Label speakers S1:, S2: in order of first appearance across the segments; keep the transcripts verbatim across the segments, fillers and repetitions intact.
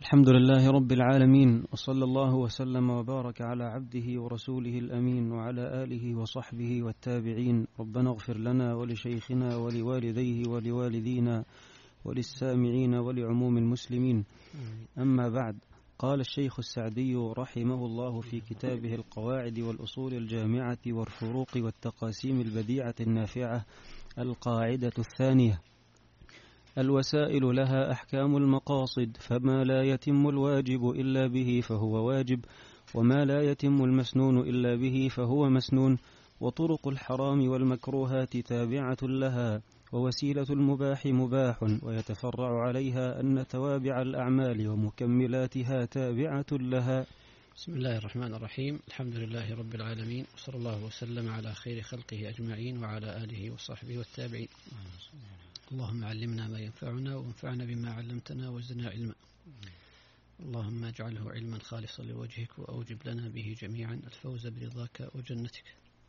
S1: الحمد لله رب العالمين، وصلى الله وسلم وبارك على عبده ورسوله الأمين وعلى آله وصحبه والتابعين. ربنا اغفر لنا ولشيخنا ولوالديه ولوالدينا وللسامعين ولعموم المسلمين. أما بعد، قال الشيخ السعدي رحمه الله في كتابه القواعد والأصول الجامعة والفروق والتقاسيم البديعة النافعة: القاعدة الثانية: الوسائل لها أحكام المقاصد، فما لا يتم الواجب إلا به فهو واجب، وما لا يتم المسنون إلا به فهو مسنون، وطرق الحرام والمكروهات تابعة لها، ووسيلة المباح مباح، ويتفرع عليها أن توابع الأعمال ومكملاتها تابعة لها.
S2: بسم الله الرحمن الرحيم. الحمد لله رب العالمين، وصلى الله وسلم على خير خلقه أجمعين وعلى آله وصحبه والتابعين. اللهم علمنا ما ينفعنا وانفعنا بما علمتنا وزدنا علما. اللهم اجعله علما خالصا لوجهك، وأوجب لنا به جميعا الفوز برضاك وجنتك.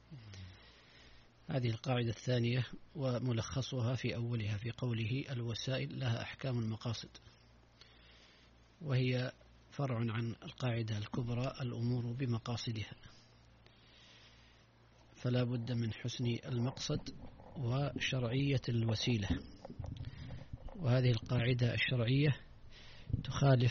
S2: هذه القاعدة الثانية، وملخصها في أولها في قوله: الوسائل لها أحكام المقاصد، وهي فرع عن القاعدة الكبرى: الأمور بمقاصدها. فلا بد من حسن المقصد وشرعية الوسيلة، وهذه القاعدة الشرعية تخالف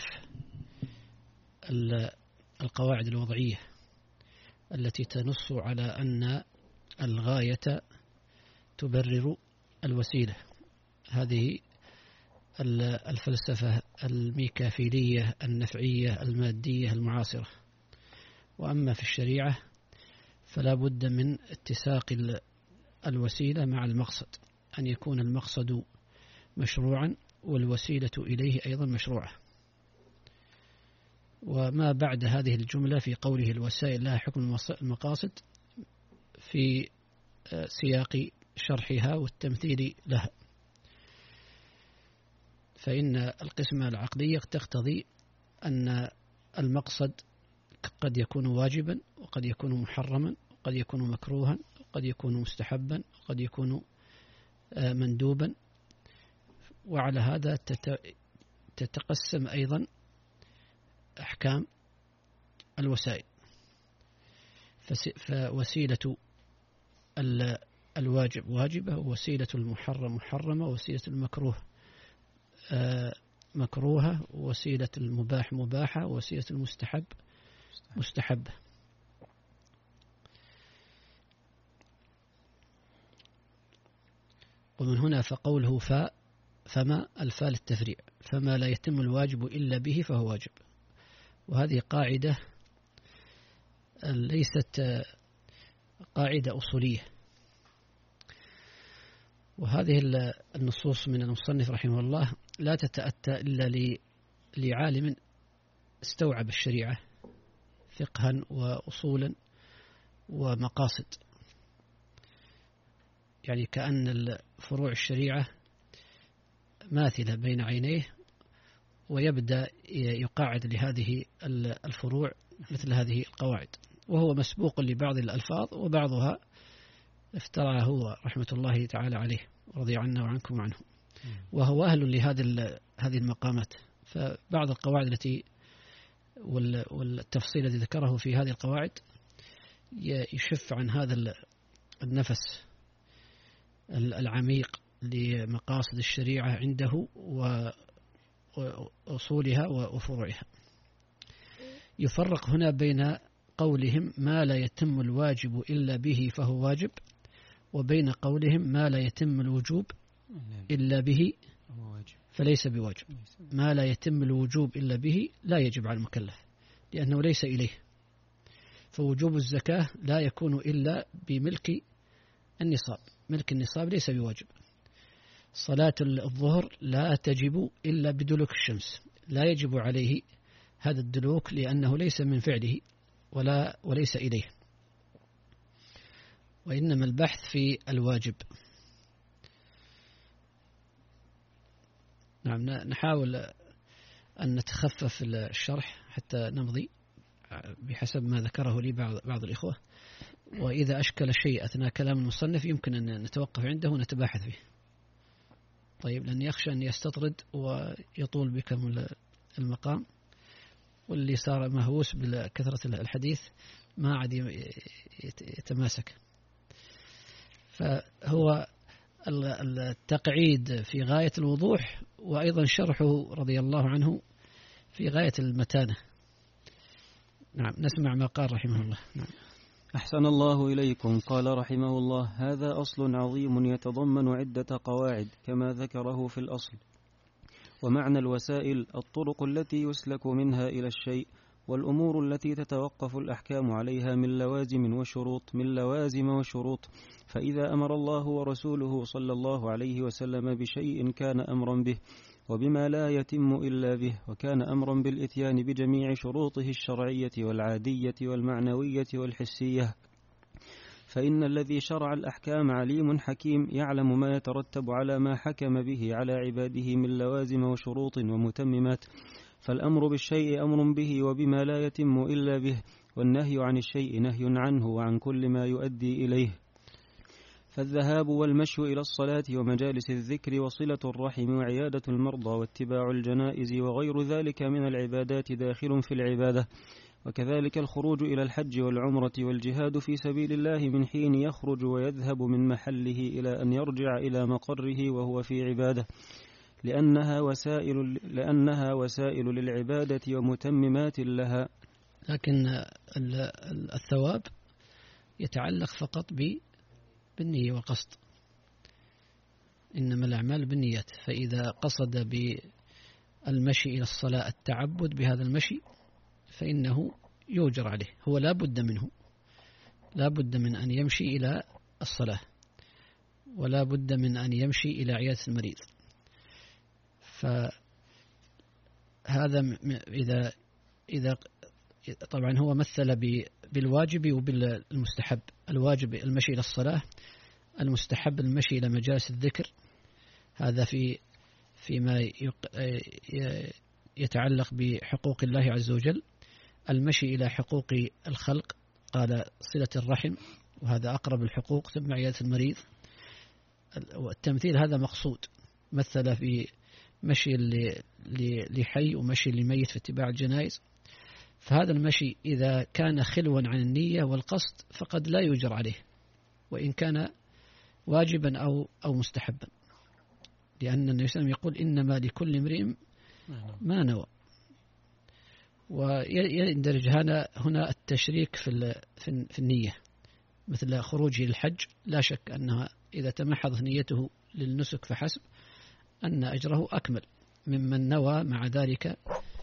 S2: القواعد الوضعية التي تنص على أن الغاية تبرر الوسيلة. هذه الفلسفة الميكافيلية النفعية المادية المعاصرة. وأما في الشريعة فلا بد من اتساق الوسيلة مع المقصد، أن يكون المقصد مشروعا والوسيلة إليه أيضا مشروعة. وما بعد هذه الجملة في قوله: الوسائل لها حكم المقاصد، في سياق شرحها والتمثيل لها. فإن القسمة العقلية تقتضي أن المقصد قد يكون واجبا، وقد يكون محرما، وقد يكون مكروها، وقد يكون مستحبا، وقد يكون مندوبا. وعلى هذا تتقسم أيضا أحكام الوسائل. فوسيلة الواجب واجبة، ووسيلة المحرم محرمة، ووسيلة المكروه مكروهة، ووسيلة المباح مباحة، ووسيلة المستحب مستحبة. ومن هنا فقوله فا فما الفاء للتفريع، فما لا يتم الواجب إلا به فهو واجب. وهذه قاعدة ليست قاعدة أصولية، وهذه النصوص من المصنف رحمه الله لا تتأتى إلا لعالم استوعب الشريعة فقها وأصولا ومقاصد، يعني كأن فروع الشريعة ماثلة بين عينيه، ويبدأ يقاعد لهذه الفروع مثل هذه القواعد، وهو مسبوق لبعض الألفاظ، وبعضها افترى هو رحمة الله تعالى عليه ورضي عنا وعنكم عنه، وهو أهل لهذه هذه المقامات. فبعض القواعد التي والتفصيل الذي ذكره في هذه القواعد يشف عن هذا النفس العميق لمقاصد الشريعة عنده وأصولها وفروعها. يفرق هنا بين قولهم: ما لا يتم الواجب إلا به فهو واجب، وبين قولهم: ما لا يتم الوجوب إلا به فليس بواجب. ما لا يتم الوجوب إلا به لا يجب على المكلف، لأنه ليس إليه. فوجوب الزكاة لا يكون إلا بملك النصاب، ملك النصاب ليس بواجب. صلاة الظهر لا تجب إلا بدلوك الشمس، لا يجب عليه هذا الدلوك لأنه ليس من فعله ولا وليس إليه، وإنما البحث في الواجب. نعم، نحاول أن نتخفف الشرح حتى نمضي بحسب ما ذكره لي بعض, بعض الإخوة، وإذا أشكل شيء أثناء كلام المصنف يمكن أن نتوقف عنده ونتباحث فيه. طيب، لأن يخشى أن يستطرد ويطول بكم المقام. واللي صار مهووس بكثرة الحديث ما عاد يتماسك. فهو التقعيد في غاية الوضوح، وأيضا شرحه رضي الله عنه في غاية المتانة. نعم، نسمع ما قال رحمه الله. نعم.
S1: أحسن الله إليكم. قال رحمه الله: هذا أصل عظيم يتضمن عدة قواعد كما ذكره في الأصل. ومعنى الوسائل الطرق التي يسلك منها إلى الشيء، والأمور التي تتوقف الأحكام عليها من لوازم وشروط من لوازم وشروط. فإذا أمر الله ورسوله صلى الله عليه وسلم بشيء كان أمرا به، وبما لا يتم إلا به، وكان أمرا بالإتيان بجميع شروطه الشرعية والعادية والمعنوية والحسية. فإن الذي شرع الأحكام عليم حكيم يعلم ما يترتب على ما حكم به على عباده من لوازم وشروط ومتممات. فالأمر بالشيء أمر به وبما لا يتم إلا به، والنهي عن الشيء نهي عنه وعن كل ما يؤدي إليه. فالذهاب والمشي إلى الصلاة ومجالس الذكر وصلة الرحم وعيادة المرضى واتباع الجنائز وغير ذلك من العبادات داخل في العبادة. وكذلك الخروج إلى الحج والعمرة والجهاد في سبيل الله من حين يخرج ويذهب من محله إلى أن يرجع إلى مقره وهو في عبادة، لأنها وسائل, لأنها وسائل للعبادة ومتممات لها.
S2: لكن الثواب يتعلق فقط بالنية والقصد، إنما الأعمال بالنيات. فإذا قصد بالمشي إلى الصلاة التعبد بهذا المشي فإنه يؤجر عليه، هو لا بد منه، لا بد من أن يمشي إلى الصلاة، ولا بد من أن يمشي إلى عيادة المريض. فهذا إذا إذا طبعا هو مثل بالواجب وبالمستحب. الواجب المشي إلى الصلاة، المستحب المشي إلى مجالس الذكر. هذا في فيما يتعلق بحقوق الله عز وجل. المشي إلى حقوق الخلق قال صلة الرحم، وهذا أقرب الحقوق، ثم عيادة المريض. والتمثيل هذا مقصود، مثل في مشي لحي ومشي لميت في اتباع الجنائز. فهذا المشي إذا كان خلوا عن النية والقصد فقد لا يؤجر عليه، وإن كان واجبا أو أو مستحبا، لأن النبي صلى الله عليه وسلم يقول إنما لكل امرئ ما نوى. ويندرج هنا التشريك في في النية، مثل خروجه للحج. لا شك أنها إذا تمحضت نيته للنسك فحسب أن أجره أكمل ممن نوى مع ذلك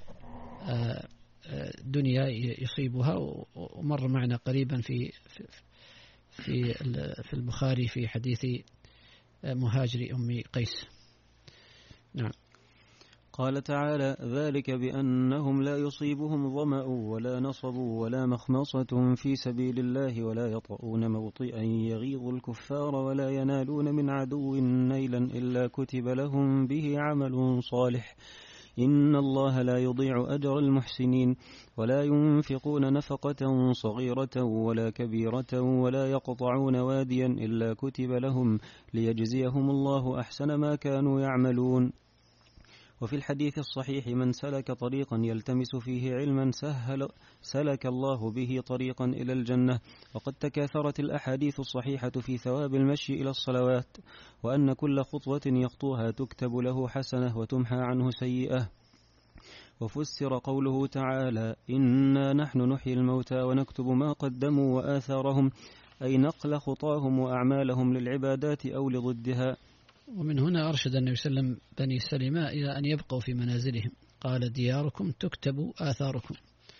S2: دنيا يصيبها. ومر معنا قريبا في في في البخاري في حديث مهاجر أم قيس. نعم.
S1: قال تعالى: ذلك بأنهم لا يصيبهم ظمأ ولا نصب ولا مخمصة في سبيل الله ولا يطؤون موطئا يغيظ الكفار ولا ينالون من عدو نيلا إلا كتب لهم به عمل صالح إن الله لا يضيع أجر المحسنين. ولا ينفقون نفقة صغيرة ولا كبيرة ولا يقطعون واديا إلا كتب لهم ليجزيهم الله أحسن ما كانوا يعملون. وفي الحديث الصحيح: من سلك طريقا يلتمس فيه علما سهل سلك الله به طريقا إلى الجنة. وقد تكاثرت الأحاديث الصحيحة في ثواب المشي إلى الصلوات، وأن كل خطوة يخطوها تكتب له حسنة وتمحى عنه سيئة. وفسر قوله تعالى: إنا نحن نحيي الموتى ونكتب ما قدموا وآثارهم، أي نقل خطاهم وأعمالهم للعبادات أو لضدها.
S2: ومن هنا أرشد النبي صلى الله عليه وسلم بني سلمة إلى أن يبقوا في منازلهم، قال: دياركم تكتب آثاركم.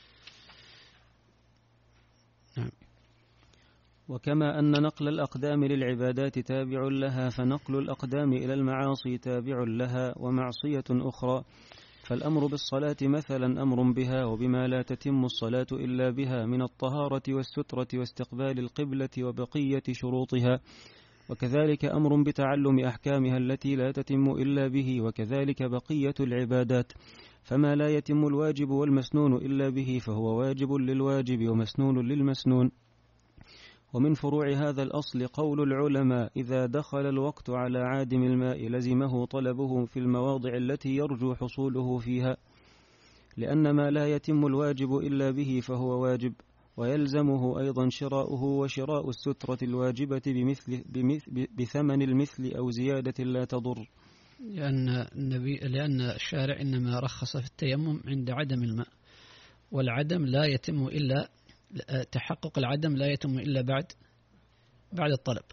S2: نعم.
S1: وكما أن نقل الأقدام للعبادات تابع لها، فنقل الأقدام إلى المعاصي تابع لها ومعصية أخرى. فالأمر بالصلاة مثلا أمر بها وبما لا تتم الصلاة إلا بها من الطهارة والسترة واستقبال القبلة وبقية شروطها. وكذلك أمر بتعلم أحكامها التي لا تتم إلا به، وكذلك بقية العبادات. فما لا يتم الواجب والمسنون إلا به فهو واجب للواجب ومسنون للمسنون. ومن فروع هذا الأصل قول العلماء: إذا دخل الوقت على عادم الماء لزمه طلبه في المواضع التي يرجو حصوله فيها. لأن ما لا يتم الواجب إلا به فهو واجب، ويلزمه أيضا شراؤه وشراء السترة الواجبة بمثل بمثل بثمن المثل أو زيادة لا تضر.
S2: لأن النبي لأن الشارع إنما رخص في التيمم عند عدم الماء، والعدم لا يتم إلا تحقق العدم لا يتم إلا بعد بعد الطلب.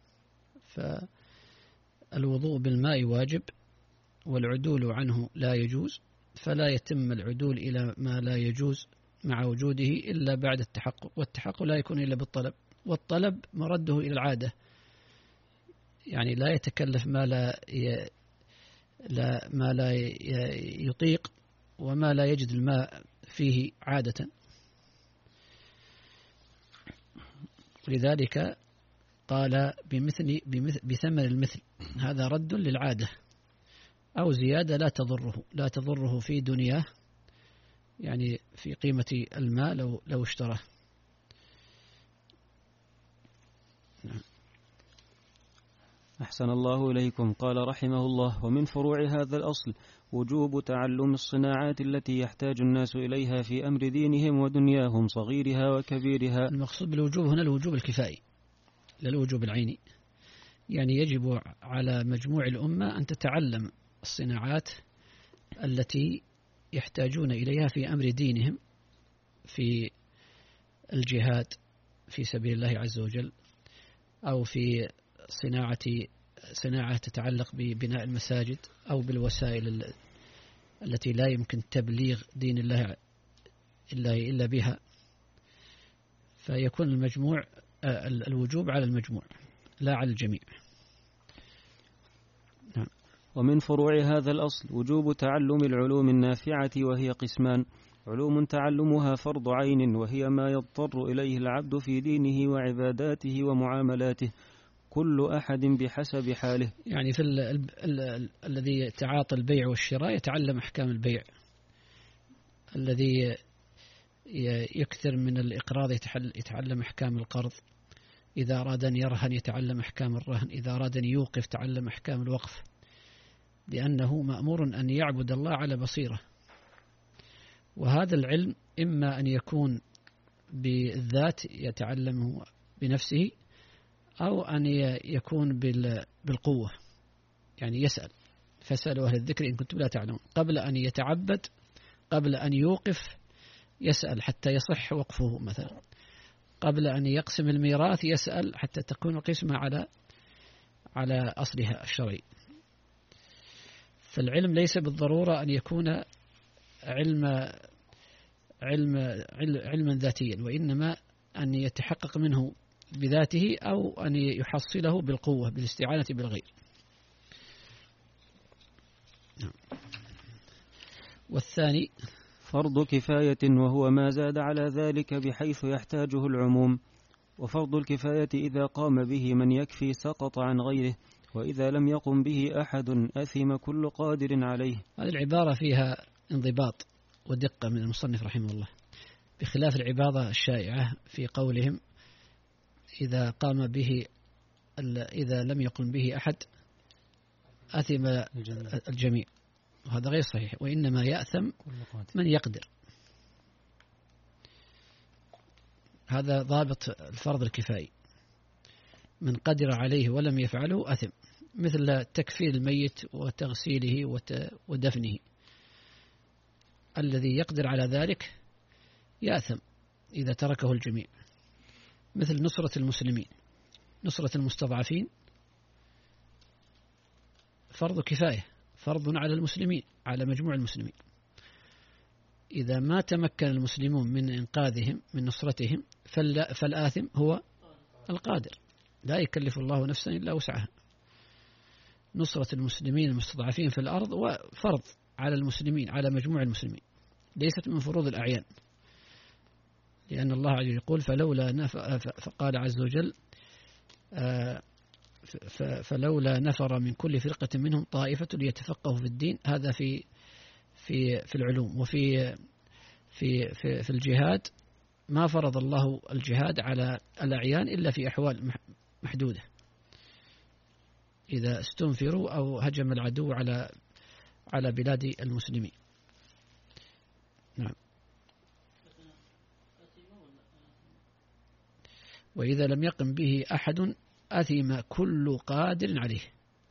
S2: فالوضوء بالماء واجب والعدول عنه لا يجوز، فلا يتم العدول إلى ما لا يجوز مع وجوده إلا بعد التحقق، والتحقق لا يكون إلا بالطلب، والطلب مرده إلى العادة، يعني لا يتكلف ما لا ي... لا ما لا يطيق وما لا يجد الماء فيه عادة. لذلك قال بمثل, بمثل بثمن المثل، هذا رد للعادة، أو زيادة لا تضره لا تضره في دنياه، يعني في قيمة الماء لو لو اشتراه.
S1: أحسن الله إليكم. قال رحمه الله: ومن فروع هذا الأصل وجوب تعلم الصناعات التي يحتاج الناس إليها في أمر دينهم ودنياهم صغيرها وكبيرها.
S2: المقصود بالوجوب هنا الوجوب الكفائي لا الوجوب العيني، يعني يجب على مجموع الأمة أن تتعلم الصناعات التي يحتاجون إليها في أمر دينهم، في الجهاد في سبيل الله عز وجل، أو في صناعة صناعة تتعلق ببناء المساجد، أو بالوسائل التي لا يمكن تبليغ دين الله إلا إلا بها. فيكون المجموع الوجوب على المجموع لا على الجميع.
S1: نعم. ومن فروع هذا الأصل وجوب تعلم العلوم النافعة، وهي قسمان: علوم تعلمها فرض عين، وهي ما يضطر إليه العبد في دينه وعباداته ومعاملاته، كل أحد بحسب حاله.
S2: يعني في ال ال ال الذي يتعاطى البيع والشراء يتعلم أحكام البيع، الذي يكثر من الإقراض يتعلم أحكام القرض، إذا أراد أن يرهن يتعلم أحكام الرهن، إذا أراد أن يوقف تعلم أحكام الوقف، لأنه مأمور أن يعبد الله على بصيرة. وهذا العلم إما أن يكون بالذات يتعلمه بنفسه، أو أن يكون بالقوة، يعني يسأل، فاسألوا أهل الذكر إن كنتم لا تعلمون، قبل أن يتعبد قبل أن يوقف يسأل حتى يصح وقفه مثلا، قبل أن يقسم الميراث يسأل حتى تكون القسمة على على أصلها الشرعي. فالعلم ليس بالضرورة أن يكون علم علم علما ذاتيا، وإنما أن يتحقق منه بذاته، أو أن يحصله بالقوة بالاستعانة بالغير. والثاني
S1: فرض كفاية، وهو ما زاد على ذلك بحيث يحتاجه العموم. وفرض الكفاية إذا قام به من يكفي سقط عن غيره، وإذا لم يقم به أحد أثم كل قادر عليه.
S2: هذه العبارة فيها انضباط ودقة من المصنف رحمه الله، بخلاف العبارة الشائعة في قولهم إذا قام به إذا لم يقم به أحد أثم الجميع، وهذا غير صحيح، وإنما يأثم من يقدر. هذا ضابط الفرض الكفائي، من قدر عليه ولم يفعله أثم، مثل تكفير الميت وتغسيله ودفنه، الذي يقدر على ذلك يأثم إذا تركه الجميع. مثل نصرة المسلمين، نصرة المستضعفين فرض كفاية، فرض على المسلمين، على مجموع المسلمين. إذا ما تمكن المسلمون من إنقاذهم من نصرتهم فالآثم هو القادر، لا يكلف الله نفسا إلا وسعها. نصرة المسلمين المستضعفين في الأرض وفرض على المسلمين، على مجموع المسلمين، ليست من فروض الأعيان، لأن الله عز وجل يقول فلولا نفر، فقال عز وجل فلولا نفر من كل فرقة منهم طائفة ليتفقهوا في الدين. هذا في في في العلوم. وفي في في في الجهاد ما فرض الله الجهاد على الأعيان إلا في أحوال محدودة، إذا استنفروا أو هجم العدو على على بلاد المسلمين. نعم. وإذا لم يقم به أحد أثم كل قادر عليه.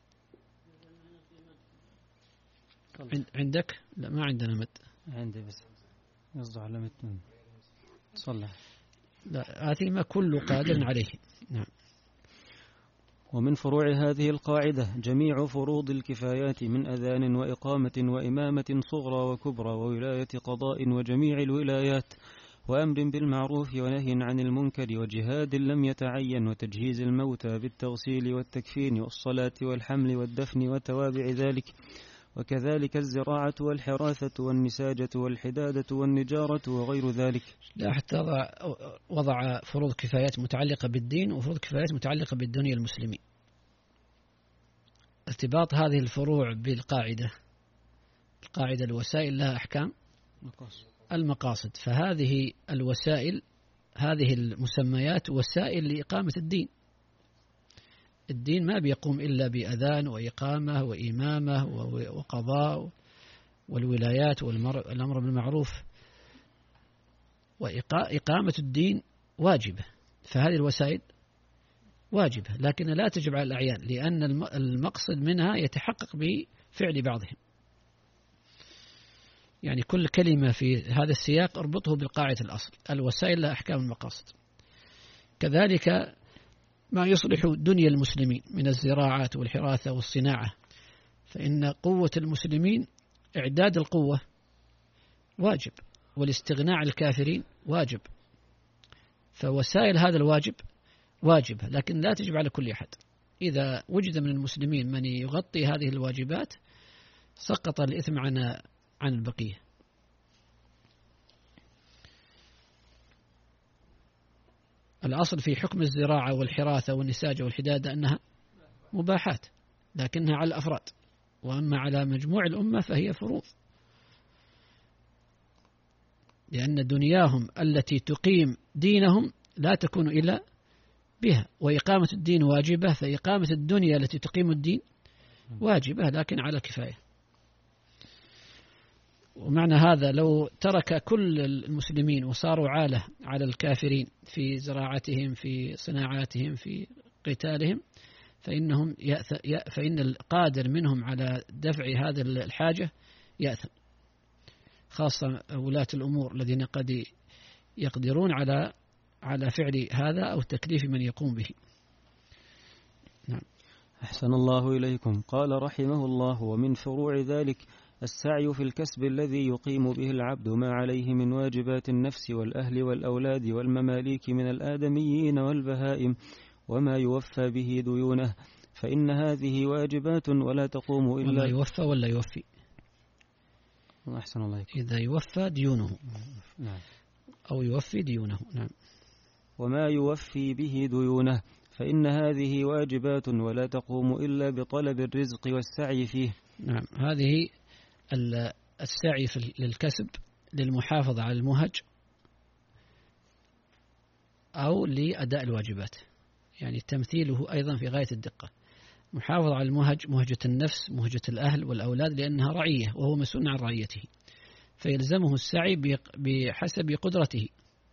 S2: عندك؟ لا ما عندنا مد.
S1: عندي بس يصدع على مد صلح.
S2: لا آثم كل قادر عليه. نعم.
S1: ومن فروع هذه القاعدة جميع فروض الكفايات من أذان وإقامة وإمامة صغرى وكبرى وولاية قضاء وجميع الولايات وأمر بالمعروف ونهي عن المنكر وجهاد لم يتعين وتجهيز الموتى بالتغسيل والتكفين والصلاة والحمل والدفن وتوابع ذلك، وكذلك الزراعة والحراثة والنساجة والحدادة والنجارة وغير ذلك.
S2: لا حتى وضع فروض كفايات متعلقة بالدين وفروض كفايات متعلقة بالدنيا المسلمين. ارتباط هذه الفروع بالقاعدة، القاعدة الوسائل لها أحكام المقاصد، فهذه الوسائل هذه المسميات وسائل لإقامة الدين. الدين ما بيقوم إلا بأذان وإقامة وإمامة وقضاء والولايات والأمر بالمعروف، وإقامة الدين واجبة، فهذه الوسائل واجبة لكن لا تجب على الأعيان، لأن المقصد منها يتحقق بفعل بعضهم. يعني كل كلمة في هذا السياق اربطه بالقاعدة الأصل، الوسائل لها أحكام المقاصد. كذلك ما يصلح دنيا المسلمين من الزراعات والحراثة والصناعة، فإن قوة المسلمين إعداد القوة واجب، والاستغناء عن الكافرين واجب، فوسائل هذا الواجب واجبة لكن لا تجب على كل أحد. إذا وجد من المسلمين من يغطي هذه الواجبات سقط الإثم عن عن البقية. الأصل في حكم الزراعة والحراثة والنساجة والحدادة أنها مباحات لكنها على الأفراد، وأما على مجموع الأمة فهي فروض، لأن دنياهم التي تقيم دينهم لا تكون إلا بها، وإقامة الدين واجبة، فإقامة الدنيا التي تقيم الدين واجبة لكن على الكفاية. ومعنى هذا لو ترك كل المسلمين وصاروا عالة على الكافرين في زراعتهم في صناعاتهم في قتالهم فإنهم فإن القادر منهم على دفع هذا الحاجة يأثم، خاصة ولاة الأمور الذين قد يقدرون على على فعل هذا أو تكليف من يقوم به. نعم.
S1: أحسن الله إليكم. قال رحمه الله: ومن فروع ذلك السعي في الكسب الذي يقيم به العبد ما عليه من واجبات النفس والأهل والأولاد والمماليك من الآدميين والبهائم وما يوفى به ديونه، فإن هذه واجبات ولا تقوم إلا.
S2: وما يوفى ولا يوفي؟
S1: أحسن الله إليكم.
S2: إذا يوفى ديونه.
S1: نعم.
S2: أو يوفي ديونه. نعم.
S1: وما يوفي به ديونه، فإن هذه واجبات ولا تقوم إلا بطلب الرزق والسعي فيه.
S2: نعم. هذه السعي للكسب للمحافظة على المهج أو لأداء الواجبات، يعني تمثيله أيضا في غاية الدقة. محافظة على المهج، مهجة النفس، مهجة الأهل والأولاد، لأنها رعية وهو مسؤول عن رعيته، فيلزمه السعي بحسب قدرته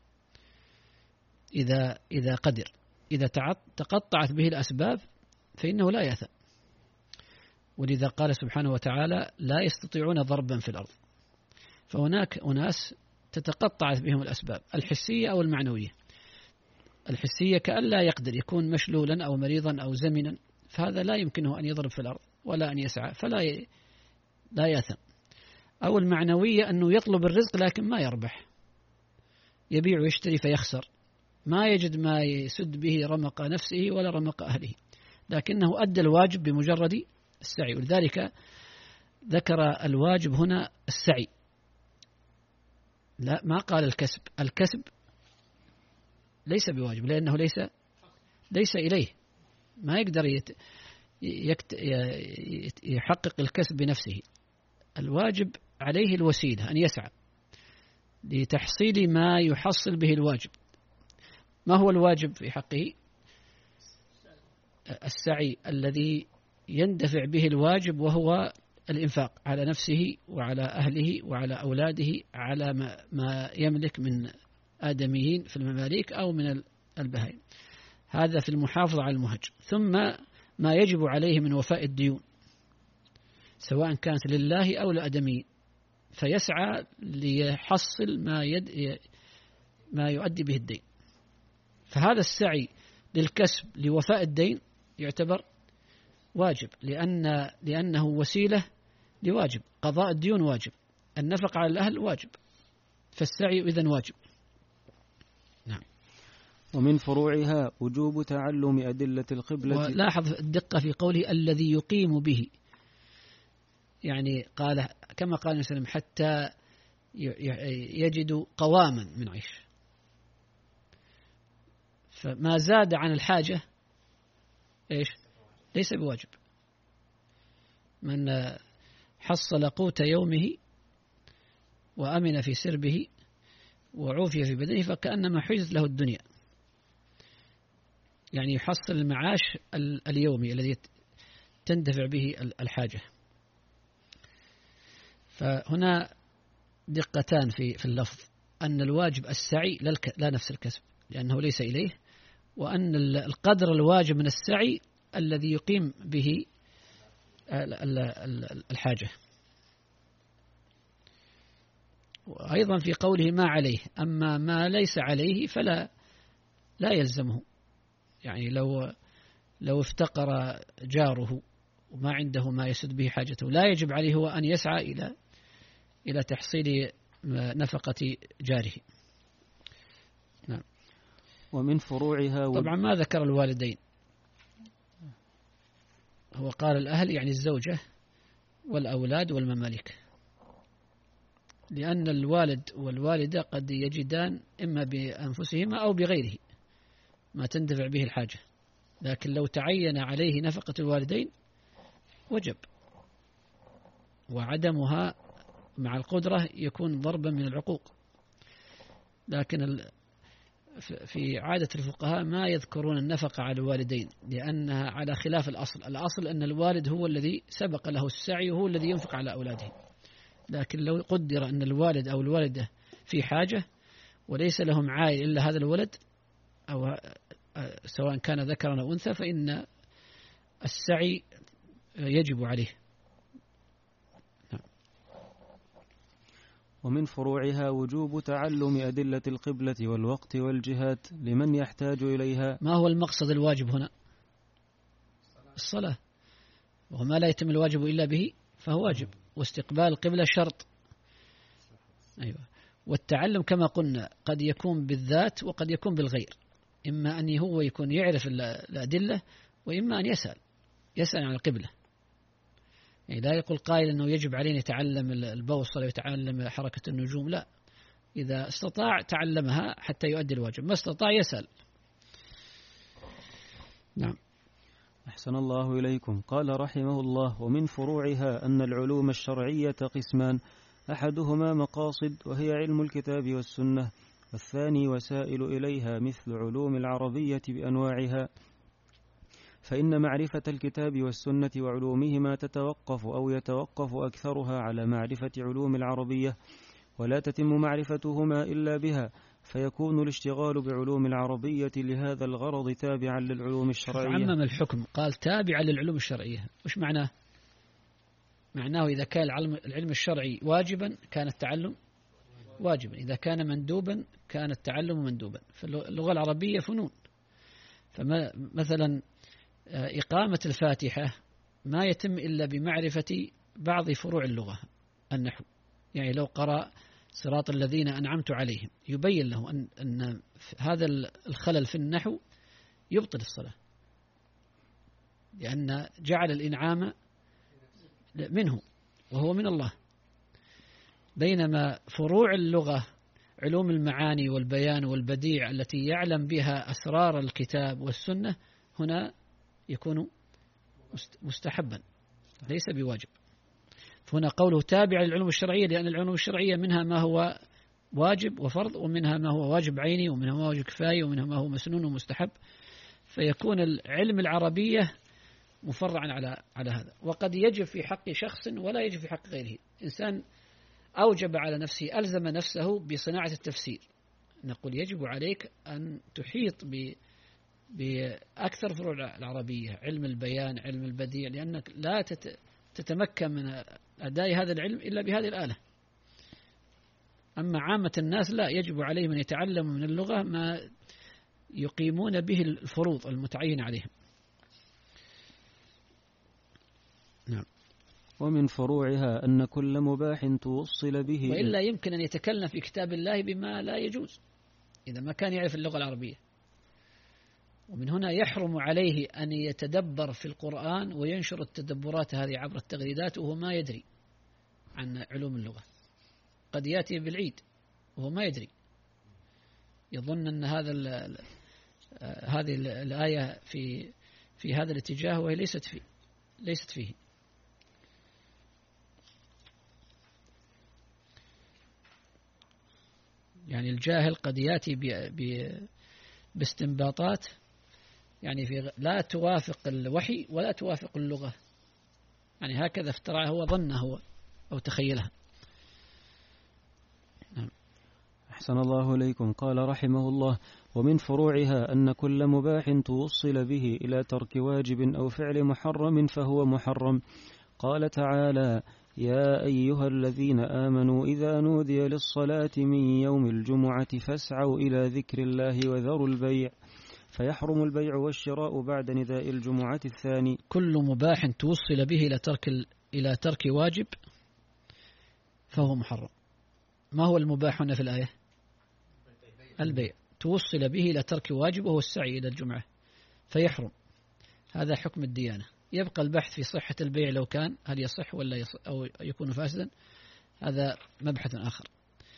S2: إذا إذا قدر. إذا تقطعت به الأسباب فإنه لا يأثم، ولذا قال سبحانه وتعالى: لا يستطيعون ضربا في الأرض. فهناك أناس تتقطعت بهم الأسباب الحسية أو المعنوية. الحسية كأن لا يقدر، يكون مشلولا أو مريضا أو زمنا، فهذا لا يمكنه أن يضرب في الأرض ولا أن يسعى، فلا ي... لا يأثم. أو المعنوية أنه يطلب الرزق لكن ما يربح، يبيع ويشتري فيخسر، ما يجد ما يسد به رمق نفسه ولا رمق أهله، لكنه أدى الواجب بمجرد السعي. ولذلك ذكر الواجب هنا السعي، لا ما قال الكسب. الكسب ليس بواجب لأنه ليس ليس إليه، ما يقدر يت يكت يحقق الكسب بنفسه. الواجب عليه الوسيلة، أن يسعى لتحصيل ما يحصل به الواجب. ما هو الواجب في حقه؟ السعي الذي يندفع به الواجب، وهو الإنفاق على نفسه وعلى أهله وعلى أولاده على ما يملك من آدميين في المماليك أو من البهائم. هذا في المحافظة على المهج. ثم ما يجب عليه من وفاء الديون سواء كانت لله أو لآدميين، فيسعى ليحصل ما يد ما يؤدي به الدين. فهذا السعي للكسب لوفاء الدين يعتبر واجب، لأن لأنه وسيلة لواجب. قضاء الديون واجب، النفقة على الأهل واجب، فالسعي إذن واجب. نعم.
S1: ومن فروعها وجوب تعلم أدلة القبلة.
S2: ولاحظ الدقة في قوله الذي يقيم به، يعني قال كما قال النبي صلى الله عليه وسلم حتى يجد قواما من عيش، فما زاد عن الحاجة إيش؟ ليس بواجب. من حصل قوت يومه وأمن في سربه وعوفي في بدنه فكأنما حجزت له الدنيا، يعني يحصل المعاش اليومي الذي تندفع به الحاجة. فهنا دقتان في في اللفظ، أن الواجب السعي لا نفس الكسب لأنه ليس إليه، وأن القدر الواجب من السعي الذي يقيم به الحاجة. وأيضا في قوله ما عليه، أما ما ليس عليه فلا لا يلزمه، يعني لو لو افتقر جاره وما عنده ما يسد به حاجته لا يجب عليه هو أن يسعى إلى إلى تحصيل نفقة جاره. نعم.
S1: ومن فروعها و...
S2: طبعا ما ذكر الوالدين، هو قال الأهل يعني الزوجة والأولاد والمماليك، لأن الوالد والوالدة قد يجدان إما بأنفسهما أو بغيره ما تندفع به الحاجة، لكن لو تعين عليه نفقة الوالدين وجب، وعدمها مع القدرة يكون ضربا من العقوق. لكن في عادة الفقهاء ما يذكرون النفقة على الوالدين لأنها على خلاف الأصل. الأصل أن الوالد هو الذي سبق له السعي وهو الذي ينفق على أولاده، لكن لو قدر أن الوالد أو الوالدة في حاجة وليس لهم عائل إلا هذا الولد أو سواء كان ذكرا أو أنثى فإن السعي يجب عليه.
S1: ومن فروعها وجوب تعلم أدلة القبلة والوقت والجهات لمن يحتاج إليها.
S2: ما هو المقصد الواجب هنا؟ الصلاة، وما لا يتم الواجب إلا به فهو واجب، واستقبال القبلة شرط. أيوة. والتعلم كما قلنا قد يكون بالذات وقد يكون بالغير، إما أن هو يكون يعرف الأدلة وإما أن يسأل يسأل عن القبلة. يعني لا يقول قائل أنه يجب علينا يتعلم البوصلة ويتعلم حركة النجوم، لا، إذا استطاع تعلمها حتى يؤدي الواجب، ما استطاع يسأل. نعم.
S1: أحسن الله إليكم. قال رحمه الله: ومن فروعها أن العلوم الشرعية قسمان، أحدهما مقاصد وهي علم الكتاب والسنة، والثاني وسائل إليها مثل علوم العربية بأنواعها، فإن معرفة الكتاب والسنة وعلومهما تتوقف أو يتوقف أكثرها على معرفة علوم العربية، ولا تتم معرفتهما إلا بها، فيكون الاشتغال بعلوم العربية لهذا الغرض تابعا للعلوم الشرعية.
S2: عمم الحكم قال تابعا للعلوم الشرعية، وش معناه؟ معناه إذا كان العلم الشرعي واجبا كان التعلم واجبا، إذا كان مندوبا كان التعلم مندوبا. فاللغة العربية فنون، فمثلا إقامة الفاتحة ما يتم إلا بمعرفة بعض فروع اللغة، النحو. يعني لو قرأ صراط الذين أنعمت عليهم يبين له أن, أن هذا الخلل في النحو يبطل الصلاة، لأن جعل الإنعام منه وهو من الله. بينما فروع اللغة علوم المعاني والبيان والبديع التي يعلم بها أسرار الكتاب والسنة هنا يكون مستحبا ليس بواجب. فهنا قوله تابع للعلوم الشرعية، لأن العلوم الشرعية منها ما هو واجب وفرض، ومنها ما هو واجب عيني، ومنها ما هو واجب كفاية، ومنها ما هو مسنون ومستحب. فيكون العلم العربية مفرعا على على هذا. وقد يجب في حق شخص ولا يجب في حق غيره. إنسان أوجب على نفسه، ألزم نفسه بصناعة التفسير، نقول يجب عليك أن تحيط ب بأكثر فروع العربية، علم البيان، علم البديع، لأنك لا تتمكن من أداء هذا العلم إلا بهذه الآلة. أما عامة الناس لا، يجب عليهم أن يتعلموا من اللغة ما يقيمون به الفروض المتعين عليهم. نعم.
S1: ومن فروعها أن كل مباح توصل به،
S2: وإلا يمكن أن يتكلم في كتاب الله بما لا يجوز إذا ما كان يعرف اللغة العربية. ومن هنا يحرم عليه أن يتدبر في القرآن وينشر التدبرات هذه عبر التغريدات وهو ما يدري عن علوم اللغة. قد يأتي بالعيد وهو ما يدري، يظن أن هذا هذه الآية في في هذا الاتجاه وهي ليست فيه ليست فيه. يعني الجاهل قد يأتي باستنباطات يعني في لا توافق الوحي ولا توافق اللغة، يعني هكذا افترعها هو ظنه هو أو تخيلها. نعم.
S1: أحسن الله إليكم. قال رحمه الله: ومن فروعها أن كل مباح توصل به إلى ترك واجب أو فعل محرم فهو محرم. قال تعالى: يا أيها الذين آمنوا إذا نودي للصلاة من يوم الجمعة فاسعوا إلى ذكر الله وذروا البيع، فيحرم البيع والشراء بعد نداء الجمعة الثاني.
S2: كل مباح توصل به إلى ترك إلى ترك واجب فهو محرم. ما هو المباح هنا في الآية؟ البيع. توصل به إلى ترك واجب وهو السعي إلى الجمعة فيحرم. هذا حكم الديانة. يبقى البحث في صحة البيع لو كان هل يصح ولا يصح أو يكون فاسدا، هذا مبحث آخر.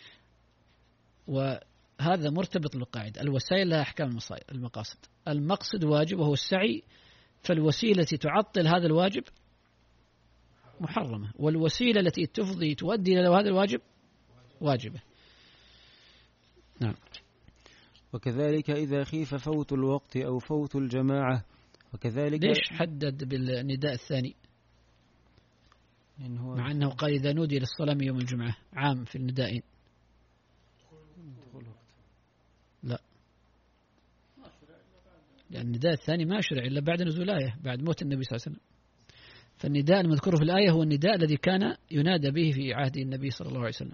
S2: وهذا مرتبط بالقاعدة: الوسائل لها أحكام المقاصد. المقصد واجب وهو السعي، فالوسيلة تعطل هذا الواجب محرمة، والوسيلة التي تفضي تؤدي إلى هذا الواجب واجبة. نعم.
S1: وكذلك إذا خيف فوت الوقت أو فوت الجماعة. وكذلك
S2: ليش حدد بالنداء الثاني
S1: إن هو
S2: مع أنه قال إذا نودي للصلاة من يوم الجمعة عام في الندائين؟ لا، لأن النداء الثاني ما شرع إلا بعد نزول آية، بعد موت النبي صلى الله عليه وسلم. فالنداء المذكور في الآية هو النداء الذي كان ينادى به في عهد النبي صلى الله عليه وسلم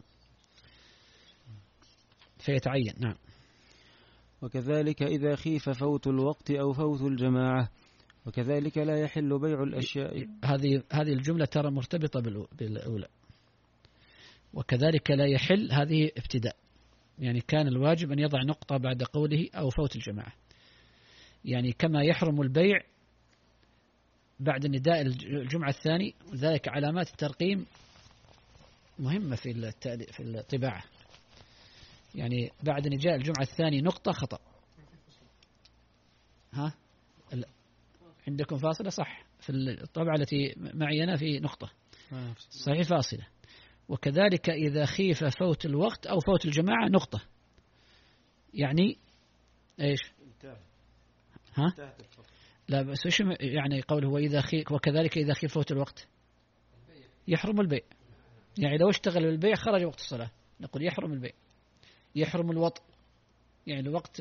S2: فيتعين. نعم.
S1: وكذلك إذا خيف فوت الوقت أو فوت الجماعة. وكذلك لا يحل بيع الأشياء.
S2: هذه هذه الجملة ترى مرتبطة بالأولى. وكذلك لا يحل هذه ابتداء، يعني كان الواجب أن يضع نقطة بعد قوله أو فوت الجماعة. يعني كما يحرم البيع بعد نداء الجمعة الثاني، ذلك علامات الترقيم مهمة في في الطباعة. يعني بعد نداء الجمعة الثاني نقطة خطأ. ها عندكم فاصلة؟ صح، في الطبعة التي معي أنا في نقطة صحيح فاصلة. وكذلك إذا خيف فوت الوقت أو فوت الجماعة نقطة، يعني إيش؟ ها؟ لا بس إيش يعني قوله وإذا خيف وكذلك إذا خيف فوت الوقت؟ يحرم البيع. يعني لو اشتغل بالبيع خرج وقت الصلاة نقول يحرم البيع. يحرم الوطء، يعني الوقت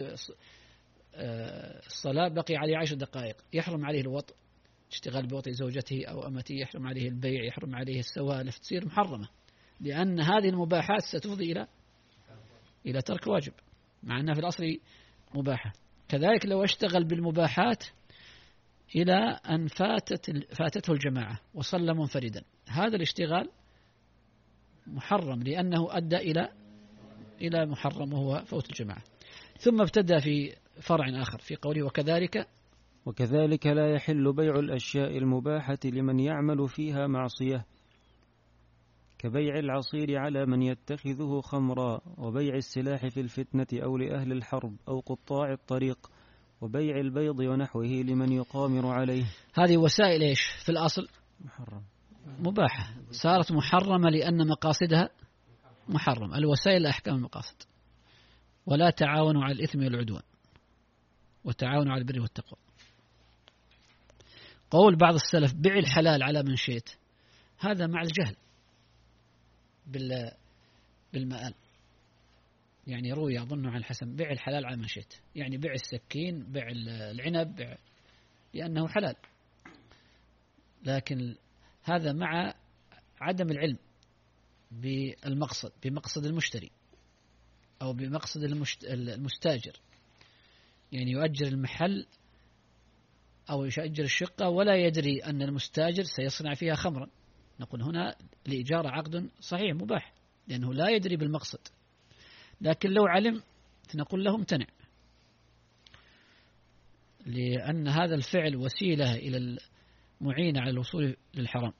S2: الصلاة بقي عليه عشر دقائق يحرم عليه الوطء، اشتغال بوطء زوجته أو أمته، يحرم عليه البيع، يحرم عليه السوالف، تصير محرمة، لأن هذه المباحات ستفضي إلى إلى ترك واجب مع أنها في الأصل مباحة. كذلك لو اشتغل بالمباحات إلى أن فاتت فاتته الجماعة وصلى منفردا، هذا الاشتغال محرم لأنه أدى إلى إلى محرم وهو فوت الجماعة. ثم ابتدى في فرع آخر في قوله وكذلك
S1: وكذلك لا يحل بيع الأشياء المباحة لمن يعمل فيها معصية، كبيع العصير على من يتخذه خمرا، وبيع السلاح في الفتنة أو لأهل الحرب أو قطاع الطريق، وبيع البيض ونحوه لمن يقامر عليه.
S2: هذه وسائل إيش في الأصل؟
S1: محرم
S2: مباحة، صارت محرمة لأن مقاصدها محرم. الوسائل أحكام المقاصد. ولا تعاونوا على الإثم والعدوان وتعاونوا على البر والتقوى. قول بعض السلف بع الحلال على من شئت، هذا مع الجهل بالمآل. يعني روي أظن عن الحسن بع الحلال على من شئت، يعني بع السكين، بع العنب، بع لأنه حلال. لكن هذا مع عدم العلم بالمقصد، بمقصد المشتري أو بمقصد المستاجر. يعني يؤجر المحل أو يؤجر الشقة ولا يدري أن المستاجر سيصنع فيها خمرا، نقول هنا الإيجار عقد صحيح مباح لأنه لا يدري بالمقصد. لكن لو علم نقول له امتنع، لأن هذا الفعل وسيلة إلى المعينة على الوصول للحرام.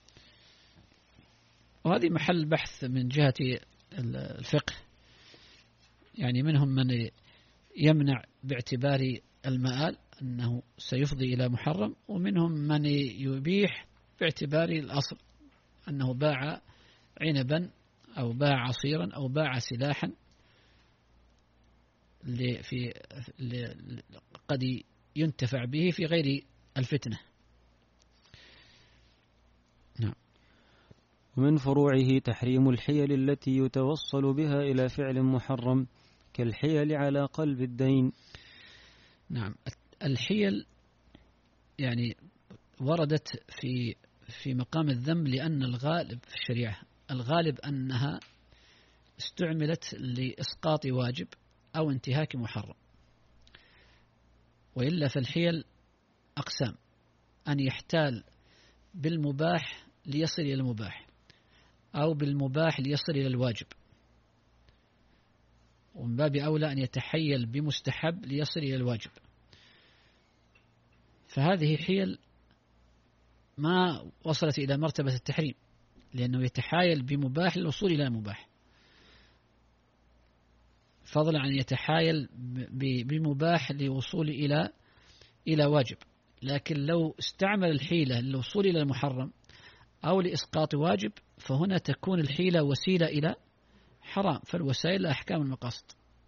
S2: وهذه محل بحث من جهة الفقه، يعني منهم من يمنع باعتبار المآل أنه سيفضي إلى محرم، ومنهم من يبيح باعتبار الأصل أنه باع عنبا أو باع عصيرا أو باع سلاحا في قد ينتفع به في غير الفتنة. نعم.
S1: ومن فروعه تحريم الحيل التي يتوصل بها إلى فعل محرم كالحيل على قلب الدين.
S2: نعم، الحيل يعني وردت في في مقام الذنب لأن الغالب في الشريعة الغالب أنها استعملت لإسقاط واجب أو انتهاك محرم، وإلا فالحيل أقسام: أن يحتال بالمباح ليصل إلى المباح، أو بالمباح ليصل إلى الواجب، ومن باب أولى أن يتحيل بمستحب ليصل إلى الواجب. فهذه حيل ما وصلت إلى مرتبة التحريم، لأنه يتحايل بمباح للوصول إلى المباح، فضلا عن يتحايل بمباح للوصول إلى إلى واجب. لكن لو استعمل الحيلة للوصول إلى المحرم أو لإسقاط واجب فهنا تكون الحيلة وسيلة إلى حرام، فالوسائل أحكام المقاصد.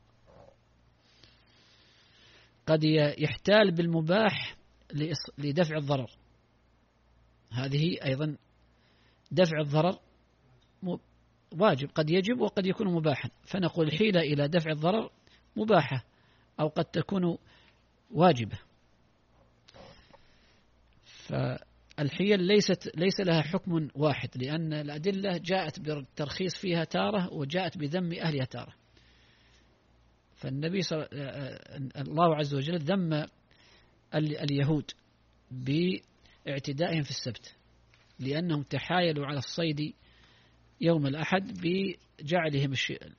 S2: قد يحتال بالمباح لدفع الضرر، هذه أيضا دفع الضرر واجب، قد يجب وقد يكون مباحا، فنقول الحيلة إلى دفع الضرر مباحة أو قد تكون واجبة. فالحيل ليست ليس لها حكم واحد، لأن الأدلة جاءت بالترخيص فيها تارة وجاءت بذم أهلها تارة. فالنبي صلى الله عز وجل ذم اليهود باعتدائهم في السبت، لأنهم تحايلوا على الصيد يوم الأحد بجعلهم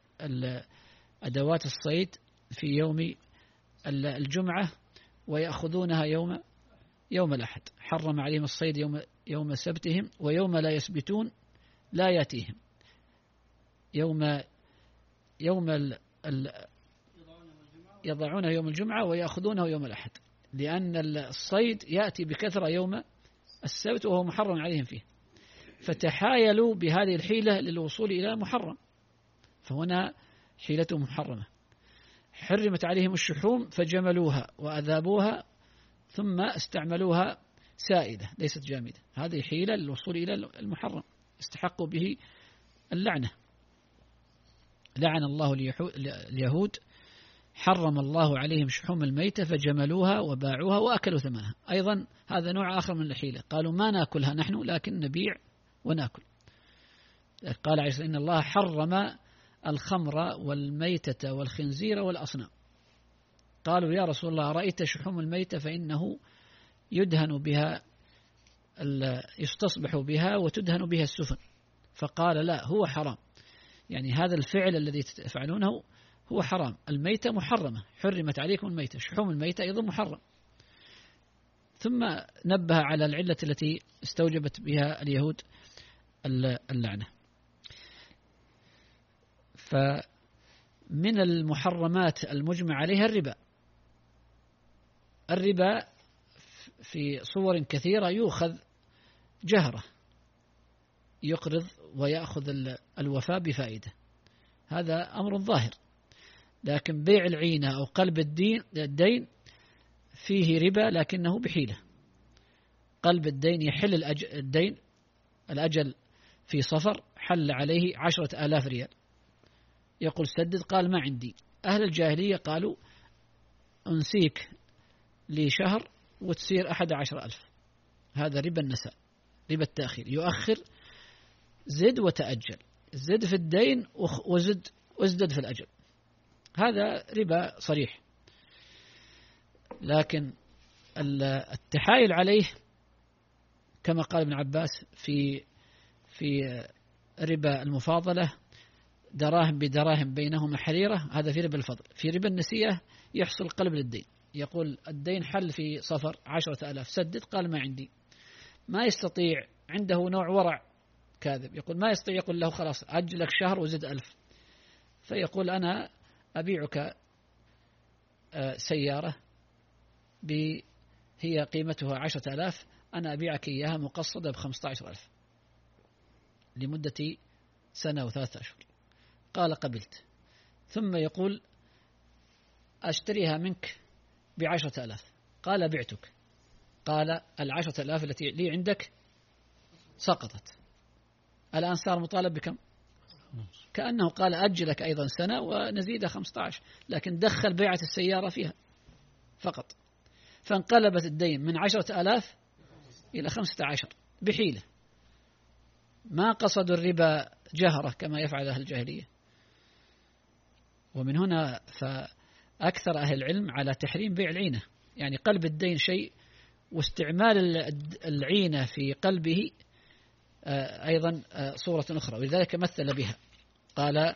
S2: أدوات الصيد في يوم الجمعة ويأخذونها يوم يوم الأحد. حرم عليهم الصيد يوم يوم سبتهم، ويوم لا يسبتون لا يأتيهم. يوم يوم ال ال يضعونه يوم الجمعة ويأخذونه يوم الأحد، لأن الصيد يأتي بكثرة يوم السبت وهو محرم عليهم فيه، فتحايلوا بهذه الحيلة للوصول إلى محرم، فهنا حيلة محرمة. حرمت عليهم الشحوم فجملوها وأذابوها ثم استعملوها سائدة ليست جامدة، هذه حيلة للوصول إلى المحرم استحقوا به اللعنة. لعن الله اليهود، حرم الله عليهم شحوم الميتة فجملوها وباعوها وأكلوا ثمنها. أيضا هذا نوع آخر من الحيلة، قالوا ما نأكلها نحن لكن نبيع ونأكل. قال عيسى إن الله حرم الخمر والميتة والخنزير والأصنام. قالوا يا رسول الله رأيت شحوم الميتة فإنه يدهن بها يستصبح بها وتدهن بها السفن، فقال لا هو حرام، يعني هذا الفعل الذي تفعلونه هو حرام. الميتة محرمة، حرمت عليكم الميتة، شحوم الميتة أيضا محرم. ثم نبه على العلة التي استوجبت بها اليهود اللعنة. فمن المحرمات المجمع عليها الربا. الربا في صور كثيرة يؤخذ جهرة، يقرض ويأخذ الوفاء بفائدة، هذا أمر ظاهر. لكن بيع العينة أو قلب الدين الدين فيه ربا لكنه بحيلة، قلب الدين يحل الدين الأجل في صفر، حل عليه عشرة آلاف ريال، يقول سدد، قال ما عندي. أهل الجاهلية قالوا أنسيك لشهر وتصير أحد عشر ألف، هذا ربا النساء، ربا التأخير، يؤخر، زد وتأجل، زد في الدين وزد وازدد في الأجل، هذا ربا صريح. لكن التحايل عليه كما قال ابن عباس في في ربا المفاضلة، دراهم بدراهم بينهما حريرة، هذا في ربا الفضل. في ربا النسيئة يحصل قلب للدين، يقول الدين حل في صفر عشرة ألاف، سدد، قال ما عندي، ما يستطيع، عنده نوع ورع كاذب، يقول ما يستطيع، يقول له خلاص أجلك شهر وزد ألف، فيقول أنا أبيعك سيارة هي قيمتها عشرة ألاف، أنا أبيعك إياها مقصدة بخمسة عشر ألف لمدة سنة وثلاثة أشهر، قال قبلت، ثم يقول أشتريها منك بعشرة ألاف، قال بعتك، قال العشرة ألاف التي لي عندك سقطت، الآن صار مطالب بكم؟ كأنه قال أجلك أيضا سنة ونزيد خمسة عشر، لكن دخل بيعة السيارة فيها فقط، فانقلبت الدين من عشرة ألاف إلى خمسة عشر بحيلة، ما قصدوا الربا جهرة كما يفعل أهل الجاهلية. ومن هنا فأكثر أهل العلم على تحريم بيع العينة، يعني قلب الدين شيء، واستعمال العينة في قلبه أيضا صورة أخرى، ولذلك مثل بها، قال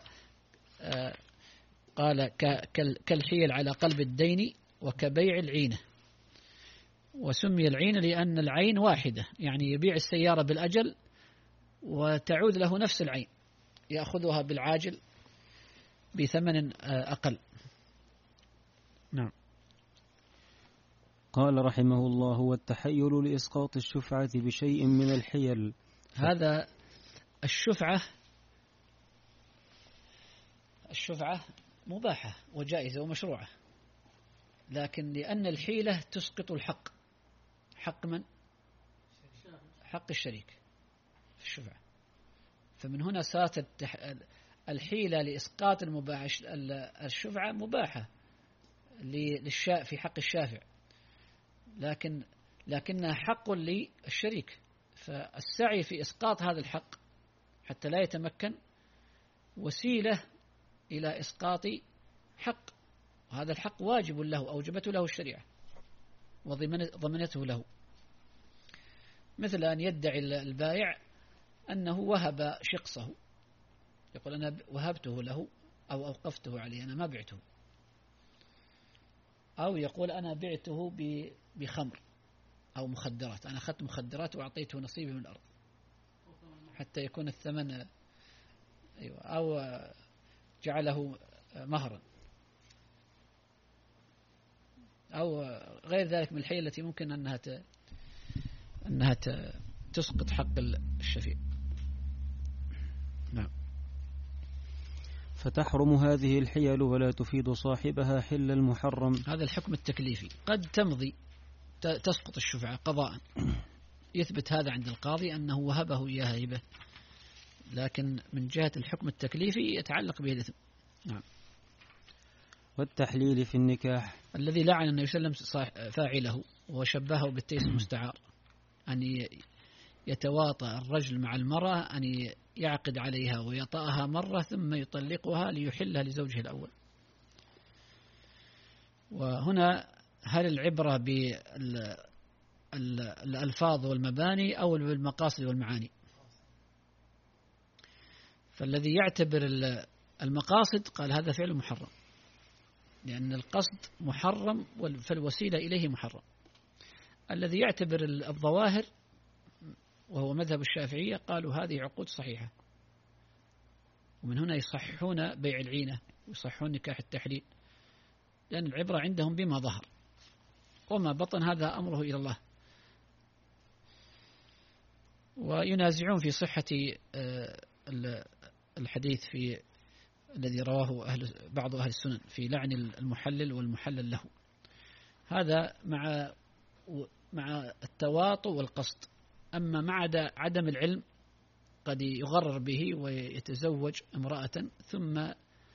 S2: قال كالحيل على قلب الدين وكبيع العينة، وسمي العين لأن العين واحدة، يعني يبيع السيارة بالأجل وتعود له نفس العين، يأخذها بالعاجل بثمن أقل. نعم.
S1: قال رحمه الله: والتحيل لإسقاط الشفعة بشيء من الحيل.
S2: هذا الشفعة الشفعة مباحة وجائزة ومشروعة، لكن لأن الحيلة تسقط الحق، حق من؟ حق الشريك في الشفعة، فمن هنا صارت الحيلة لإسقاط المباح الشفعة مباحة للشاء في حق الشافع، لكن لكنها حق للشريك، فالسعي في إسقاط هذا الحق حتى لا يتمكن وسيلة إلى إسقاط حق، وهذا الحق واجب له، أوجبته له الشريعة وضمنته له، مثل أن يدعي البائع أنه وهب شقصه، يقول أنا وهبته له أو أوقفته عليه، أنا ما بعته، أو يقول أنا بعته بخمر أو مخدرات، أنا أخذت مخدرات وأعطيته نصيبي من الأرض حتى يكون الثمن، أيوة، أو جعله مهرا، أو غير ذلك من الحيل التي ممكن أنها ت... أنها ت... تسقط حق الشفيع. نعم.
S1: فتحرم هذه الحيل ولا تفيد صاحبها حل المحرم.
S2: هذا الحكم التكليفي، قد تمضي تسقط الشفعة قضاء، يثبت هذا عند القاضي أنه وهبه إياها هبة، لكن من جهة الحكم التكليفي يتعلق به الإثم. نعم.
S1: والتحليل في النكاح،
S2: الذي لعن النبي صلى الله عليه وسلم فاعله وشبهه بالتيس المستعار، أن يتواطأ الرجل مع المرأة، أن يعقد عليها ويطأها مرة ثم يطلقها ليحلها لزوجه الأول. وهنا هل العبرة بالألفاظ والمباني أو بالمقاصد والمعاني؟ فالذي يعتبر المقاصد قال هذا فعل محرم، لأن القصد محرم فالوسيلة إليه محرم. الذي يعتبر الظواهر وهو مذهب الشافعية قالوا هذه عقود صحيحة، ومن هنا يصححون بيع العينة ويصححون نكاح التحليل، لأن العبرة عندهم بما ظهر، وما بطن هذا أمره إلى الله. وينازعون في صحة الحديث في الذي رواه أهل بعض أهل السنن في لعن المحلل والمحلل له، هذا مع مع التواطؤ والقصد. أما مع عدم العلم قد يغرر به ويتزوج امرأة ثم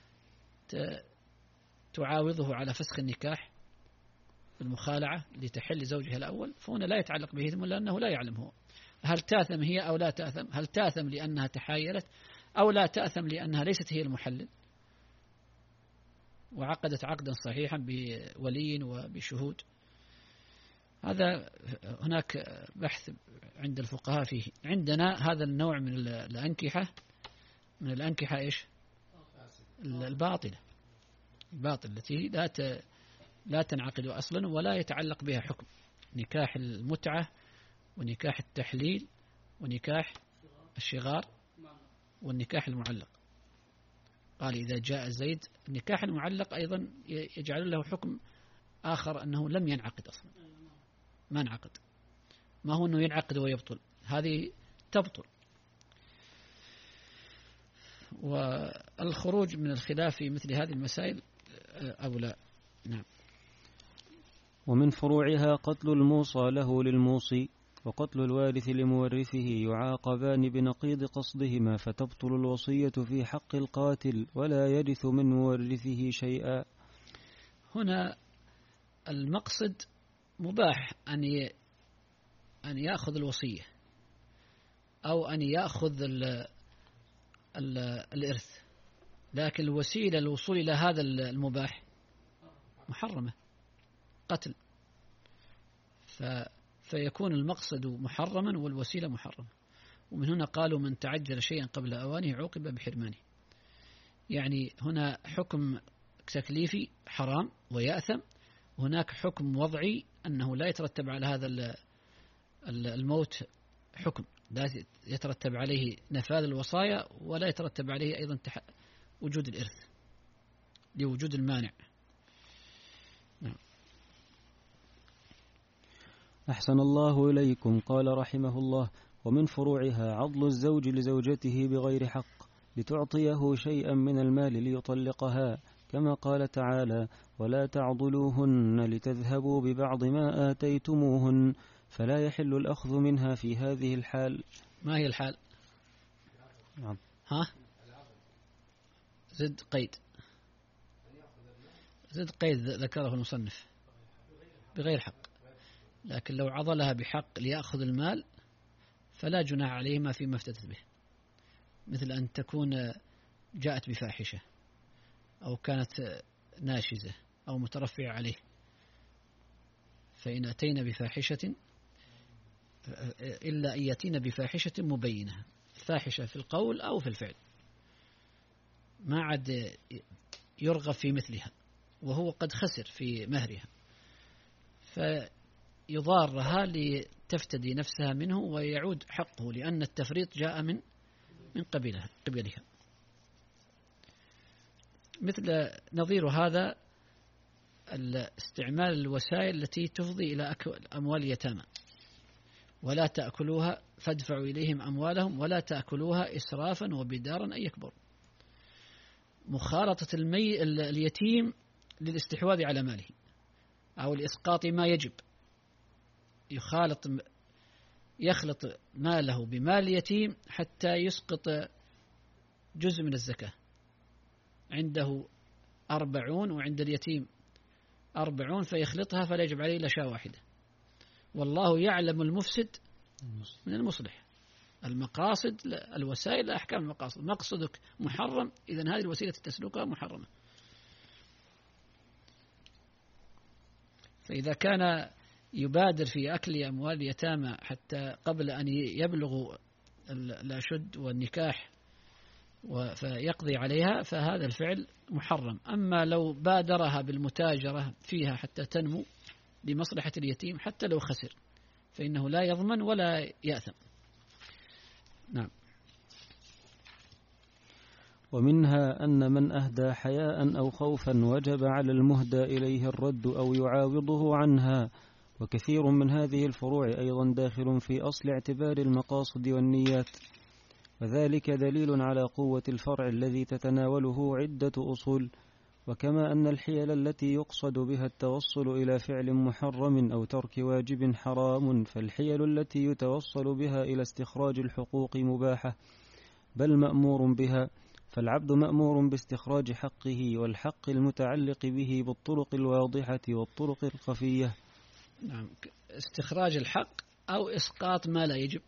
S2: تعاوضه على فسخ النكاح بالمخالعة لتحل زوجها الأول، فهنا لا يتعلق به إثم لأنه لا يعلم هو هل تاثم هي أو لا تاثم، هل تاثم لأنها تحايلت أو لا تاثم لأنها ليست هي المحلل وعقدت عقدا صحيحا بولي وبشهود. هذا هناك بحث عند الفقهاء فيه. عندنا هذا النوع من الأنكحة من الأنكحة إيش؟ الباطلة الباطل التي لا لا تنعقد أصلا ولا يتعلق بها حكم، نكاح المتعة ونكاح التحليل ونكاح الشغار والنكاح المعلق. قال إذا جاء زيد، النكاح المعلق أيضا يجعل له حكم آخر أنه لم ينعقد أصلا، ما انعقد، ما هو أنه ينعقد ويبطل، هذه تبطل. والخروج من الخلاف في مثل هذه المسائل أو لا. نعم.
S1: ومن فروعها قتل الموصى له للموصي وقتل الوارث لمورثه يعاقبان بنقيض قصدهما، فتبطل الوصية في حق القاتل ولا يرث من مورثه شيئا.
S2: هنا المقصد مباح أن أن يأخذ الوصية أو أن يأخذ ال ال الإرث، لكن الوسيلة للوصول إلى هذا المباح محرمة، قتل، ف فيكون المقصد محرما والوسيلة محرمة. ومن هنا قالوا من تعجل شيئا قبل أوانه عوقب بحرمانه. يعني هنا حكم تكليفي حرام ويأثم، وهناك حكم وضعي أنه لا يترتب على هذا الموت حكم، لا يترتب عليه نفاذ الوصايا ولا يترتب عليه أيضا وجود الإرث لوجود المانع. نعم.
S1: أحسن الله إليكم. قال رحمه الله: ومن فروعها عضل الزوج لزوجته بغير حق لتعطيه شيئا من المال ليطلقها، كما قال تعالى: ولا تعضلوهن لتذهبوا ببعض ما آتيتموهن، فلا يحل الأخذ منها في هذه الحال.
S2: ما هي الحال؟
S1: نعم.
S2: ها؟ زد قيد زد قيد ذكره المصنف بغير حق، لكن لو عضلها بحق ليأخذ المال فلا جناح عليهما فيما افتتت به، مثل أن تكون جاءت بفاحشة أو كانت ناشزة أو مترفعة عليه، فإن أتينا بفاحشة إلا أن يأتينا بفاحشة مبينة، فاحشة في القول أو في الفعل، ما عاد يرغب في مثلها وهو قد خسر في مهرها، فيضارها لتفتدي نفسها منه ويعود حقه، لأن التفريط جاء من من قبلها قبلها. مثل نظير هذا استعمال الوسائل التي تفضي إلى أموال اليتامى: ولا تأكلوها فادفعوا إليهم أموالهم ولا تأكلوها إسرافا وبدارا أن يكبروا. مخالطة المي اليتيم للاستحواذ على ماله أو لإسقاط ما يجب، يخالط يخلط ماله بمال اليتيم حتى يسقط جزء من الزكاة، عنده أربعون وعند اليتيم أربعون فيخلطها فلا يجب عليه إلا شاة واحدة، والله يعلم المفسد من المصلح. المقاصد الوسائل أحكام المقاصد، مقصدك محرم إذن هذه الوسيلة تسلكها محرمة. فإذا كان يبادر في أكل أموال اليتامى حتى قبل أن يبلغوا الأشد والنكاح فيقضي عليها فهذا الفعل محرم. أما لو بادرها بالمتاجرة فيها حتى تنمو لمصلحة اليتيم حتى لو خسر فإنه لا يضمن ولا يأثم. نعم.
S1: ومنها أن من أهدى حياء أو خوفا وجب على المهدى إليه الرد أو يعاوضه عنها. وكثير من هذه الفروع أيضا داخل في أصل اعتبار المقاصد والنيات، وذلك دليل على قوة الفرع الذي تتناوله عدة أصول، وكما أن الحيل التي يقصد بها التوصل إلى فعل محرم أو ترك واجب حرام، فالحيل التي يتوصل بها إلى استخراج الحقوق مباحة بل مأمور بها، فالعبد مأمور باستخراج حقه، والحق المتعلق به بالطرق الواضحة والطرق الخفية.
S2: نعم، استخراج الحق أو إسقاط ما لا يجب.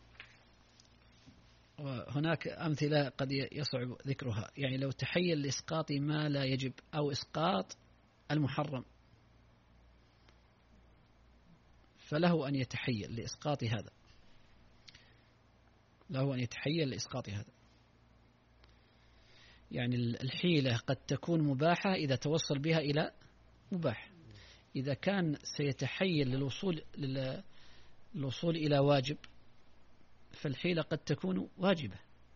S2: وهناك أمثلة قد يصعب ذكرها، يعني لو تحيل لإسقاط ما لا يجب أو إسقاط المحرم فله أن يتحيل لإسقاط هذا، له أن يتحيل لإسقاط هذا. يعني الحيلة قد تكون مباحة إذا توصل بها إلى مباح، إذا كان سيتحيل للوصول للوصول إلى واجب فالحيلة قد تكون واجبة،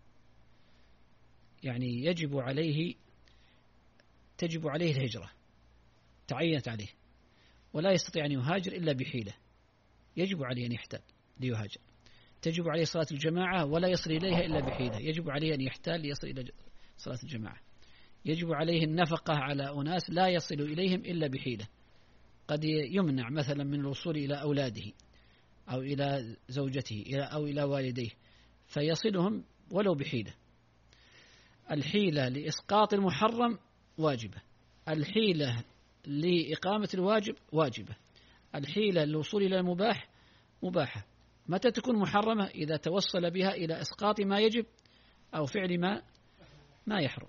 S2: يعني يجب عليه تجب عليه الهجرة، تعينت عليه ولا يستطيع أن يهاجر إلا بحيلة، يجب عليه أن يحتال ليهاجر. تجب عليه صلاة الجماعة ولا يصل إليها إلا بحيلة، يجب عليه أن يحتال ليصل إلى صلاة الجماعة. يجب عليه النفقة على أناس لا يصل إليهم إلا بحيلة، قد يمنع مثلا من الوصول إلى أولاده أو إلى زوجته أو إلى والديه فيصلهم ولو بحيلة. الحيلة لإسقاط المحرم واجبة، الحيلة لإقامة الواجب واجبة، الحيلة للوصول إلى المباح مباحة. متى تكون محرمة؟ إذا توصل بها إلى إسقاط ما يجب أو فعل ما ما يحرم.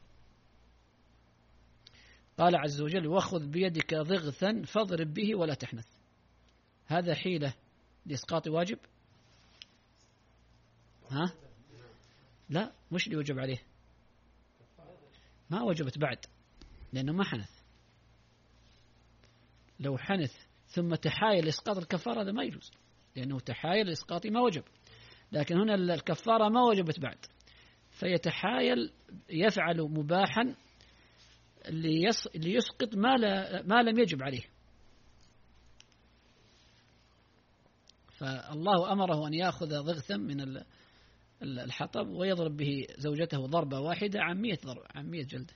S2: قال عز وجل: وخذ بيدك ضغثا فاضرب به ولا تحنث. هذا حيلة لإسقاط واجب؟ ها؟ لا، مش اللي وجب عليه، ما وجبت بعد لأنه ما حنث. لو حنث ثم تحايل إسقاط الكفارة هذا ما يجوز، لأنه تحايل إسقاط ما وجب، لكن هنا الكفارة ما وجبت بعد فيتحايل يفعل مباحا ليسقط ما, لا ما لم يجب عليه. فالله أمره أن يأخذ ضغثا من الحطب ويضرب به زوجته ضربة واحدة عن مئة ضرب عن مئة جلدة.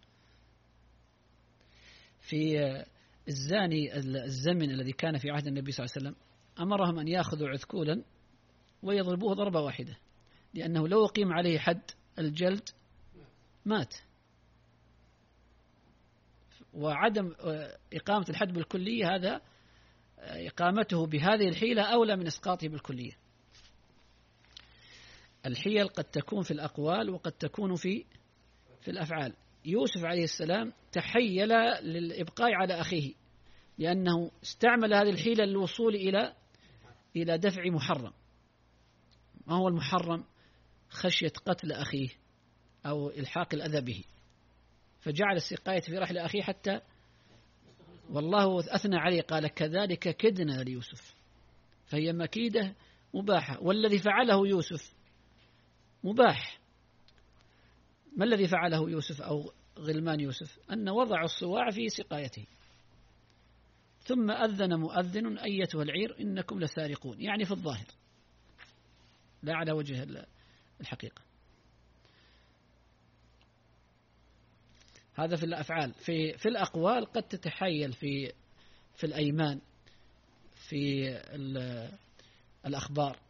S2: في الزاني الزمن الذي كان في عهد النبي صلى الله عليه وسلم أمرهم أن يأخذوا عذكولا ويضربوه ضربة واحدة، لأنه لو أقيم عليه حد الجلد مات. وعدم إقامة الحد بالكلية هذا إقامته بهذه الحيلة أولى من إسقاطه بالكلية. الحيل قد تكون في الأقوال وقد تكون في في الأفعال. يوسف عليه السلام تحيل للإبقاء على أخيه لأنه استعمل هذه الحيلة للوصول إلى إلى دفع محرم. ما هو المحرم؟ خشية قتل أخيه أو إلحاق الأذى به، فجعل السقاية في رحل أخيه حتى والله أثنى عليه قال: كذلك كدنا ليوسف. فهي مكيدة مباحة، والذي فعله يوسف مباح. ما الذي فعله يوسف أو غلمان يوسف؟ أن وضعوا الصواع في سقايته، ثم أذن مؤذن أيتها العير إنكم لسارقون، يعني في الظاهر لا على وجه الحقيقة. هذا في الأفعال. في في الأقوال قد تتحيل في في الأيمان، في الأخبار،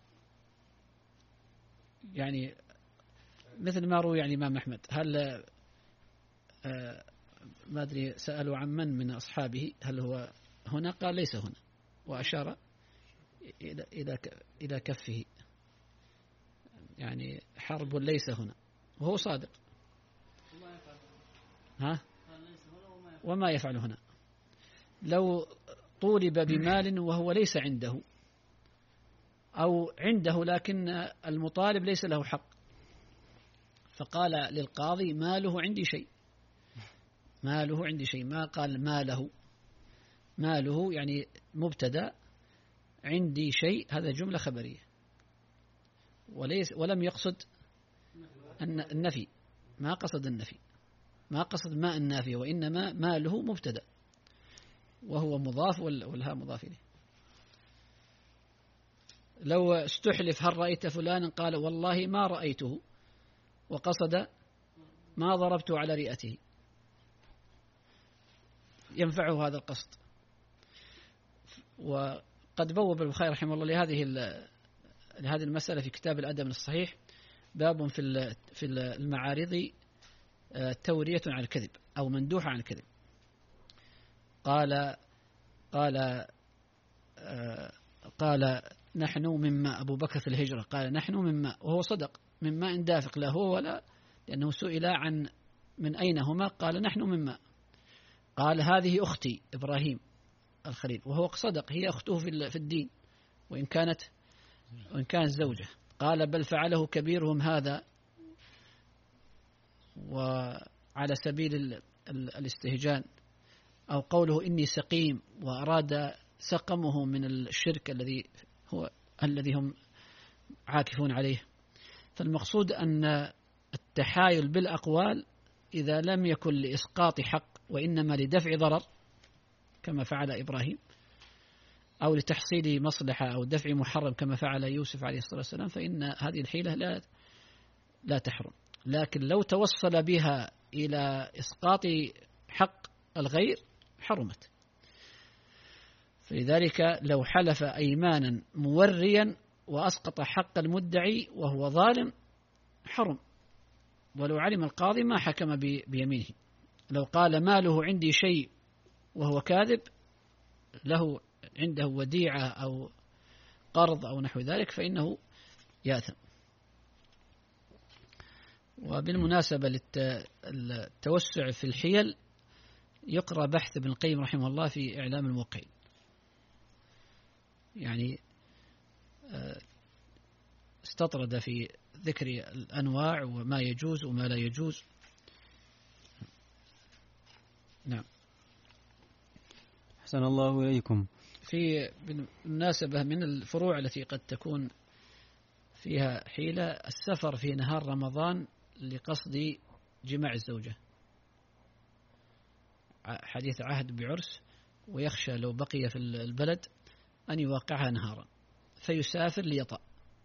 S2: يعني مثل ما روي عن الإمام أحمد. هل آه ما أدري سألوا عن من من أصحابه هل هو هنا؟ قال ليس هنا، وأشار إلى إلى إلى كفه، يعني حرب ليس هنا، وهو صادق. ها؟ وما يفعل هنا. لو طولب بمال وهو ليس عنده، أو عنده لكن المطالب ليس له حق، فقال للقاضي: ماله عندي شيء، ماله عندي شيء، ما قال ماله. ماله يعني مبتدأ، عندي شيء هذا جملة خبرية، وليس ولم يقصد النفي، ما قصد النفي، ما قصد ما النافية، وإنما ماله مبتدأ وهو مضاف والها مضاف إليه. لو استحلف هل رأيت فلانا؟ قال: والله ما رأيته، وقصد ما ضربت على رئته. ينفعه هذا القصد. وقد بوب البخاري رحمه الله لهذه لهذه المسألة في كتاب الأدب الصحيح باب في في المعارض تورية عن الكذب أو مندوحة عن الكذب. قال قال قال نحن مما أبو بكر في الهجرة قال نحن مما، وهو صدق، مما إن دافق لا هو ولا، لأنه سئل عن من أين هما قال نحن مما. قال هذه أختي إبراهيم الخليل، وهو صدق، هي أخته في الدين وإن كانت وإن كانت زوجة. قال بل فعله كبيرهم هذا، وعلى سبيل الاستهجان، أو قوله إني سقيم وأراد سقمه من الشرك الذي هو الذي هم عاكفون عليه. فالمقصود أن التحايل بالأقوال إذا لم يكن لإسقاط حق وإنما لدفع ضرر كما فعل إبراهيم، أو لتحصيل مصلحة أو دفع محرم كما فعل يوسف عليه الصلاة والسلام، فإن هذه الحيلة لا لا تحرم. لكن لو توصل بها إلى إسقاط حق الغير حرمت. فلذلك لو حلف أيمانا موريا وأسقط حق المدعي وهو ظالم حرم، ولو علم القاضي ما حكم بيمينه. لو قال ماله عندي شيء وهو كاذب، له عنده وديعة أو قرض أو نحو ذلك، فإنه يأثم. وبالمناسبة للتوسع في الحيل يقرأ بحث ابن القيم رحمه الله في إعلام الموقعين، يعني استطرد في ذكر الأنواع وما يجوز وما لا يجوز. نعم.
S1: أحسن الله إليكم.
S2: في بالمناسبة من الفروع التي قد تكون فيها حيلة السفر في نهار رمضان لقصد جماع الزوجة، حديث عهد بعرس، ويخشى لو بقي في البلد أن يواقعها نهارا فيسافر ليطأ.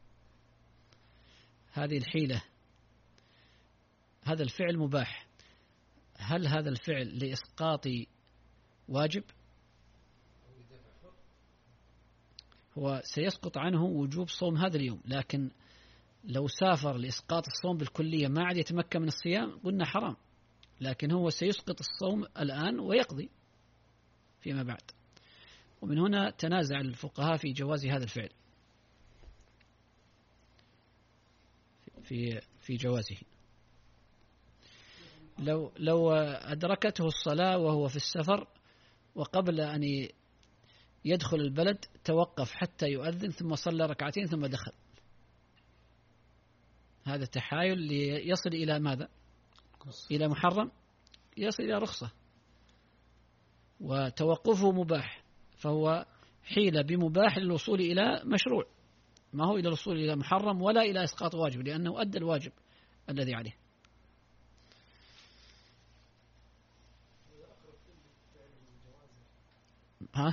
S2: هذه الحيلة، هذا الفعل مباح. هل هذا الفعل لإسقاط واجب؟ هو سيسقط عنه وجوب صوم هذا اليوم، لكن لو سافر لإسقاط الصوم بالكلية ما عاد يتمكن من الصيام قلنا حرام، لكن هو سيسقط الصوم الآن ويقضي فيما بعد. ومن هنا تنازع الفقهاء في جواز هذا الفعل، في في جوازه. لو لو أدركته الصلاة وهو في السفر وقبل أن يدخل البلد توقف حتى يؤذن ثم صلى ركعتين ثم دخل، هذا تحايل ليصل إلى ماذا؟ إلى محرم، يصل إلى رخصة. وتوقفه مباح، فهو حيلة بمباح للوصول إلى مشروع، ما هو إلى الوصول إلى محرم ولا إلى إسقاط واجب، لأنه أدى الواجب الذي عليه. ها؟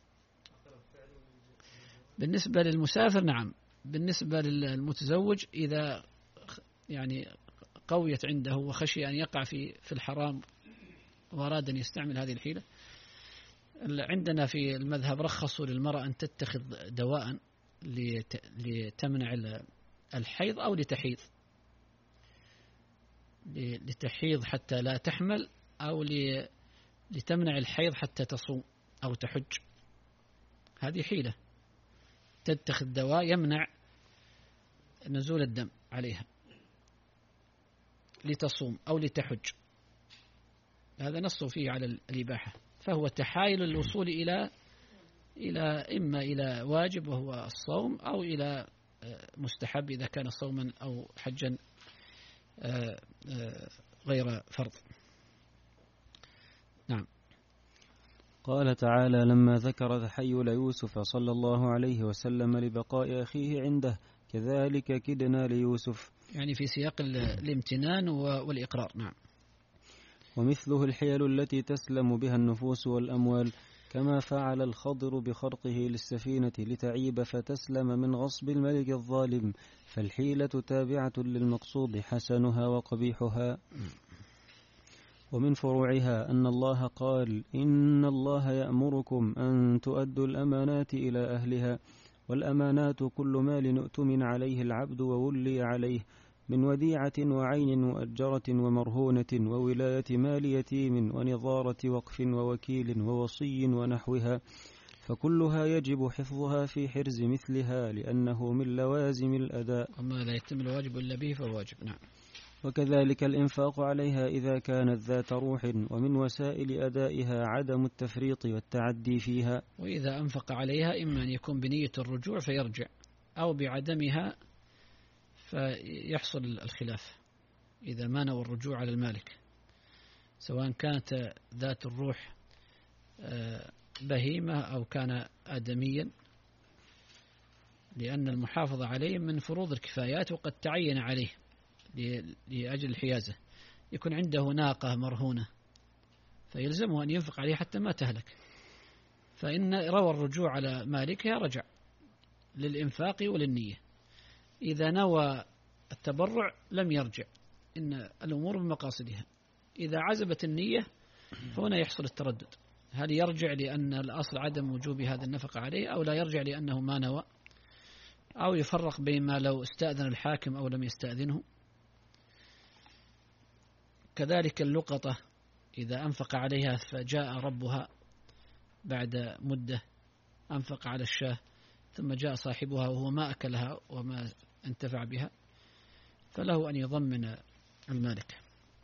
S2: بالنسبة للمسافر نعم. بالنسبة للمتزوج إذا يعني قويت عنده وخشي أن يقع في في الحرام وأراد أن يستعمل هذه الحيلة، عندنا في المذهب رخصوا للمرأة أن تتخذ دواء لتمنع الحيض أو لتحيض، لتحيض حتى لا تحمل، أو لتمنع الحيض حتى تصوم أو تحج. هذه حيلة، تتخذ دواء يمنع نزول الدم عليها لتصوم أو لتحج. هذا نص فيه على الإباحة، فهو تحايل الوصول إلى إلى إما إلى واجب وهو الصوم، أو إلى مستحب إذا كان صوما أو حجا غير فرض. نعم.
S1: قال تعالى لما ذكر تحيل يوسف صلى الله عليه وسلم لبقاء أخيه عنده كذلك كدنا ليوسف،
S2: يعني في سياق الامتنان والإقرار. نعم.
S1: ومثله الحيل التي تسلم بها النفوس والأموال، كما فعل الخضر بخرقه للسفينة لتعيب فتسلم من غصب الملك الظالم، فالحيلة تابعة للمقصود حسنها وقبيحها. ومن فروعها أن الله قال: إن الله يأمركم أن تؤدوا الأمانات إلى أهلها، والأمانات كل مال نؤتمن عليه العبد وولي عليه، من وديعة وعين مؤجرة ومرهونة وولاية مال يتيم ونظارة وقف ووكيل ووصي ونحوها، فكلها يجب حفظها في حرز مثلها، لأنه من لوازم الأداء،
S2: وما لا يتم الواجب إلا به فهو واجب. نعم.
S1: وكذلك الإنفاق عليها إذا كانت ذات روح، ومن وسائل أدائها عدم التفريط والتعدي فيها.
S2: وإذا أنفق عليها إما أن يكون بنية الرجوع فيرجع، أو بعدمها فيحصل الخلاف إذا ما نوى الرجوع على المالك، سواء كانت ذات الروح بهيمة أو كان آدميا، لأن المحافظة عليه من فروض الكفايات، وقد تعين عليه لأجل الحيازة. يكون عنده ناقة مرهونة فيلزمه أن ينفق عليه حتى ما تهلك، فإن روى الرجوع على مالكها رجع للإنفاق وللنية. إذا نوى التبرع لم يرجع، إن الأمور بمقاصدها. إذا عزبت النية فهنا يحصل التردد، هل يرجع لأن الأصل عدم وجوب هذا النفقة عليه، أو لا يرجع لأنه ما نوى، أو يفرق بين ما لو استأذن الحاكم أو لم يستأذنه. كذلك اللقطة إذا أنفق عليها فجاء ربها بعد مدة، أنفق على الشاة ثم جاء صاحبها وهو ما أكلها وما انتفع بها، فله أن يضمن المالك،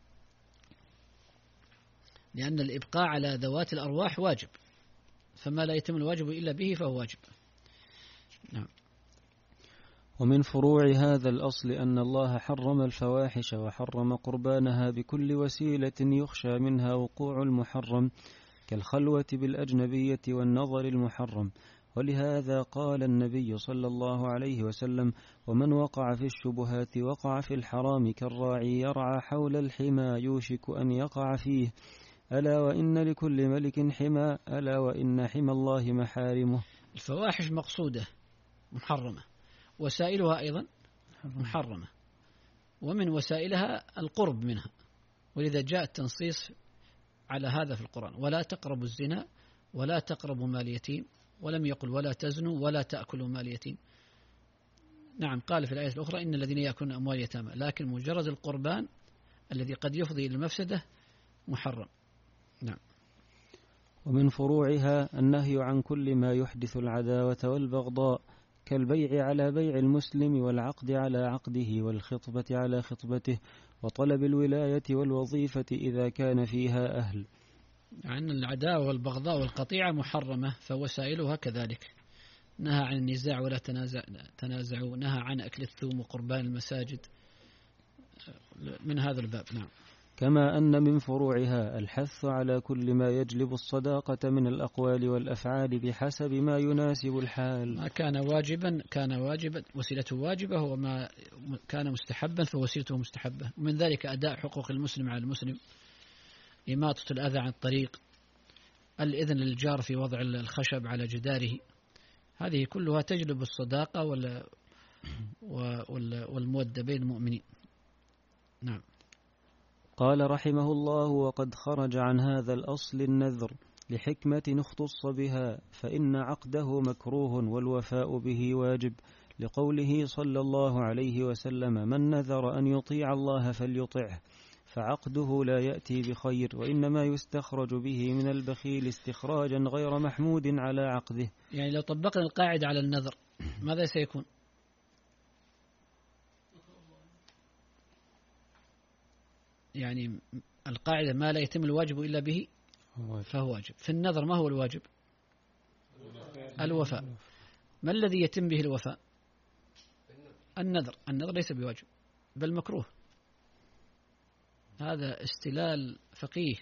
S2: لأن الإبقاء على ذوات الأرواح واجب، فما لا يتم الواجب إلا به فهو واجب. نعم.
S1: ومن فروع هذا الأصل أن الله حرم الفواحش وحرم قربانها بكل وسيلة يخشى منها وقوع المحرم، كالخلوة بالأجنبية والنظر المحرم. ولهذا قال النبي صلى الله عليه وسلم: ومن وقع في الشبهات وقع في الحرام كالراعي يرعى حول الحمى يوشك أن يقع فيه، ألا وإن لكل ملك حمى، ألا وإن حمى الله محارمه.
S2: الفواحش مقصودة محرمة، وسائلها أيضا محرمة، ومن وسائلها القرب منها، ولذا جاء التنصيص على هذا في القرآن: ولا تقربوا الزنا ولا تقربوا مال يتيم، ولم يقل ولا تزنوا ولا تأكلوا مال يتيم. نعم، قال في الآية الأخرى: إن الذين يأكلون أموال يتامى، لكن مجرد القربان الذي قد يفضي إلى المفسدة محرم. نعم.
S1: ومن فروعها النهي عن كل ما يحدث العداوة والبغضاء، كالبيع على بيع المسلم والعقد على عقده والخطبة على خطبته وطلب الولاية والوظيفة إذا كان فيها أهل.
S2: عن العداوة والبغضاء والقطيعة محرمة، فوسائلها كذلك. نهى عن النزاع ولا تنازع تنازعوا، نهى عن أكل الثوم وقربان المساجد، من هذا الباب. نعم.
S1: كما أن من فروعها الحث على كل ما يجلب الصداقة من الأقوال والأفعال بحسب ما يناسب الحال.
S2: ما كان واجبا كان واجبا وسيلته واجبة، وما كان مستحبا فوسيلته مستحبة. ومن ذلك أداء حقوق المسلم على المسلم، إماطة الأذى عن الطريق، الإذن للجار في وضع الخشب على جداره، هذه كلها تجلب الصداقة والمودة بين المؤمنين. نعم.
S1: قال رحمه الله: وقد خرج عن هذا الأصل النذر لحكمة اختص بها، فإن عقده مكروه والوفاء به واجب، لقوله صلى الله عليه وسلم: من نذر أن يطيع الله فليطعه، فعقده لا يأتي بخير، وإنما يستخرج به من البخيل استخراجا غير محمود على عقده.
S2: يعني لو طبقنا القاعدة على النذر ماذا سيكون؟ يعني القاعدة ما لا يتم الواجب إلا به فهو واجب. في النذر ما هو الواجب؟ الوفاء. ما الذي يتم به الوفاء؟ النذر. النذر ليس بواجب بل مكروه. هذا استلال فقيه،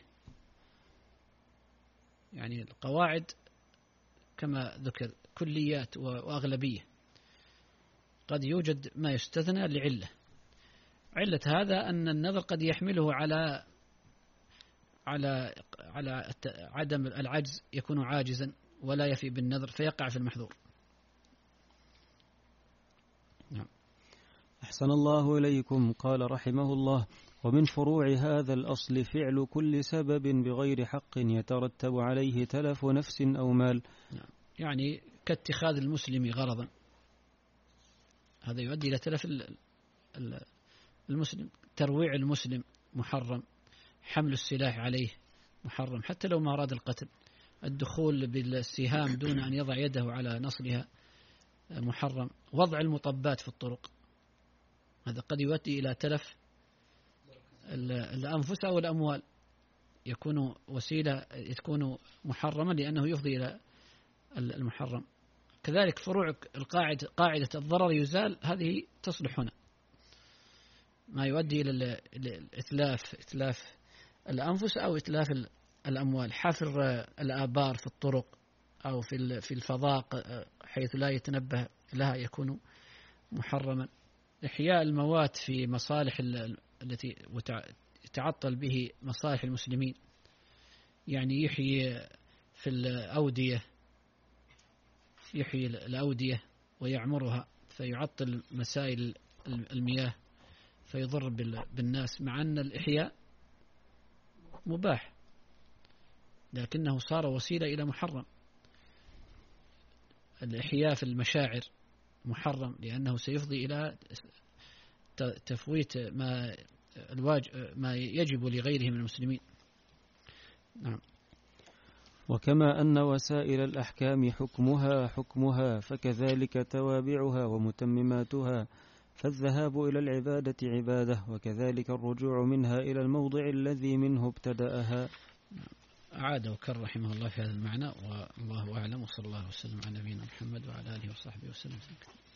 S2: يعني القواعد كما ذكر كليات وأغلبية، قد يوجد ما يستثنى لعلة. علة هذا أن النذر قد يحمله على على على عدم العجز، يكون عاجزا ولا يفي بالنذر فيقع في المحظور. نعم.
S1: أحسن الله إليكم. قال رحمه الله: ومن فروع هذا الأصل فعل كل سبب بغير حق يترتب عليه تلف نفس أو مال.
S2: يعني كاتخاذ المسلم غرضا، هذا يؤدي إلى تلف المسلم. ترويع المسلم محرم، حمل السلاح عليه محرم حتى لو ما أراد القتل، الدخول بالسهام دون أن يضع يده على نصلها محرم، وضع المطبات في الطرق هذا قد يؤدي إلى تلف الأنفس أو الأموال، يكون وسيلة تكون محرمة لأنه يفضي إلى المحرم. كذلك فروع القاعدة قاعدة الضرر يزال، هذه تصلح هنا، ما يؤدي إلى الإتلاف إتلاف الأنفس أو إتلاف الأموال. حفر الآبار في الطرق أو في في الفضاء حيث لا يتنبه لها يكون محرما. إحياء الموات في مصالح التي يتعطل به مصالح المسلمين، يعني يحيي في الأودية يحيي الأودية ويعمرها فيعطل مسائل المياه فيضر بالناس، مع أن الإحياء مباح لكنه صار وسيلة إلى محرم. الإحياء في المشاعر محرم لأنه سيفضي إلى تفويت ما الواجب ما يجب لغيره من المسلمين. نعم.
S1: وكما أن وسائل الأحكام حكمها حكمها فكذلك توابعها ومتمماتها، فالذهاب إلى العبادة عبادة، وكذلك الرجوع منها إلى الموضع الذي منه ابتدأها.
S2: أعاد وكر رحمه الله في هذا المعنى، والله أعلم، وصلى الله وسلم على نبينا محمد وعلى آله وصحبه وسلم.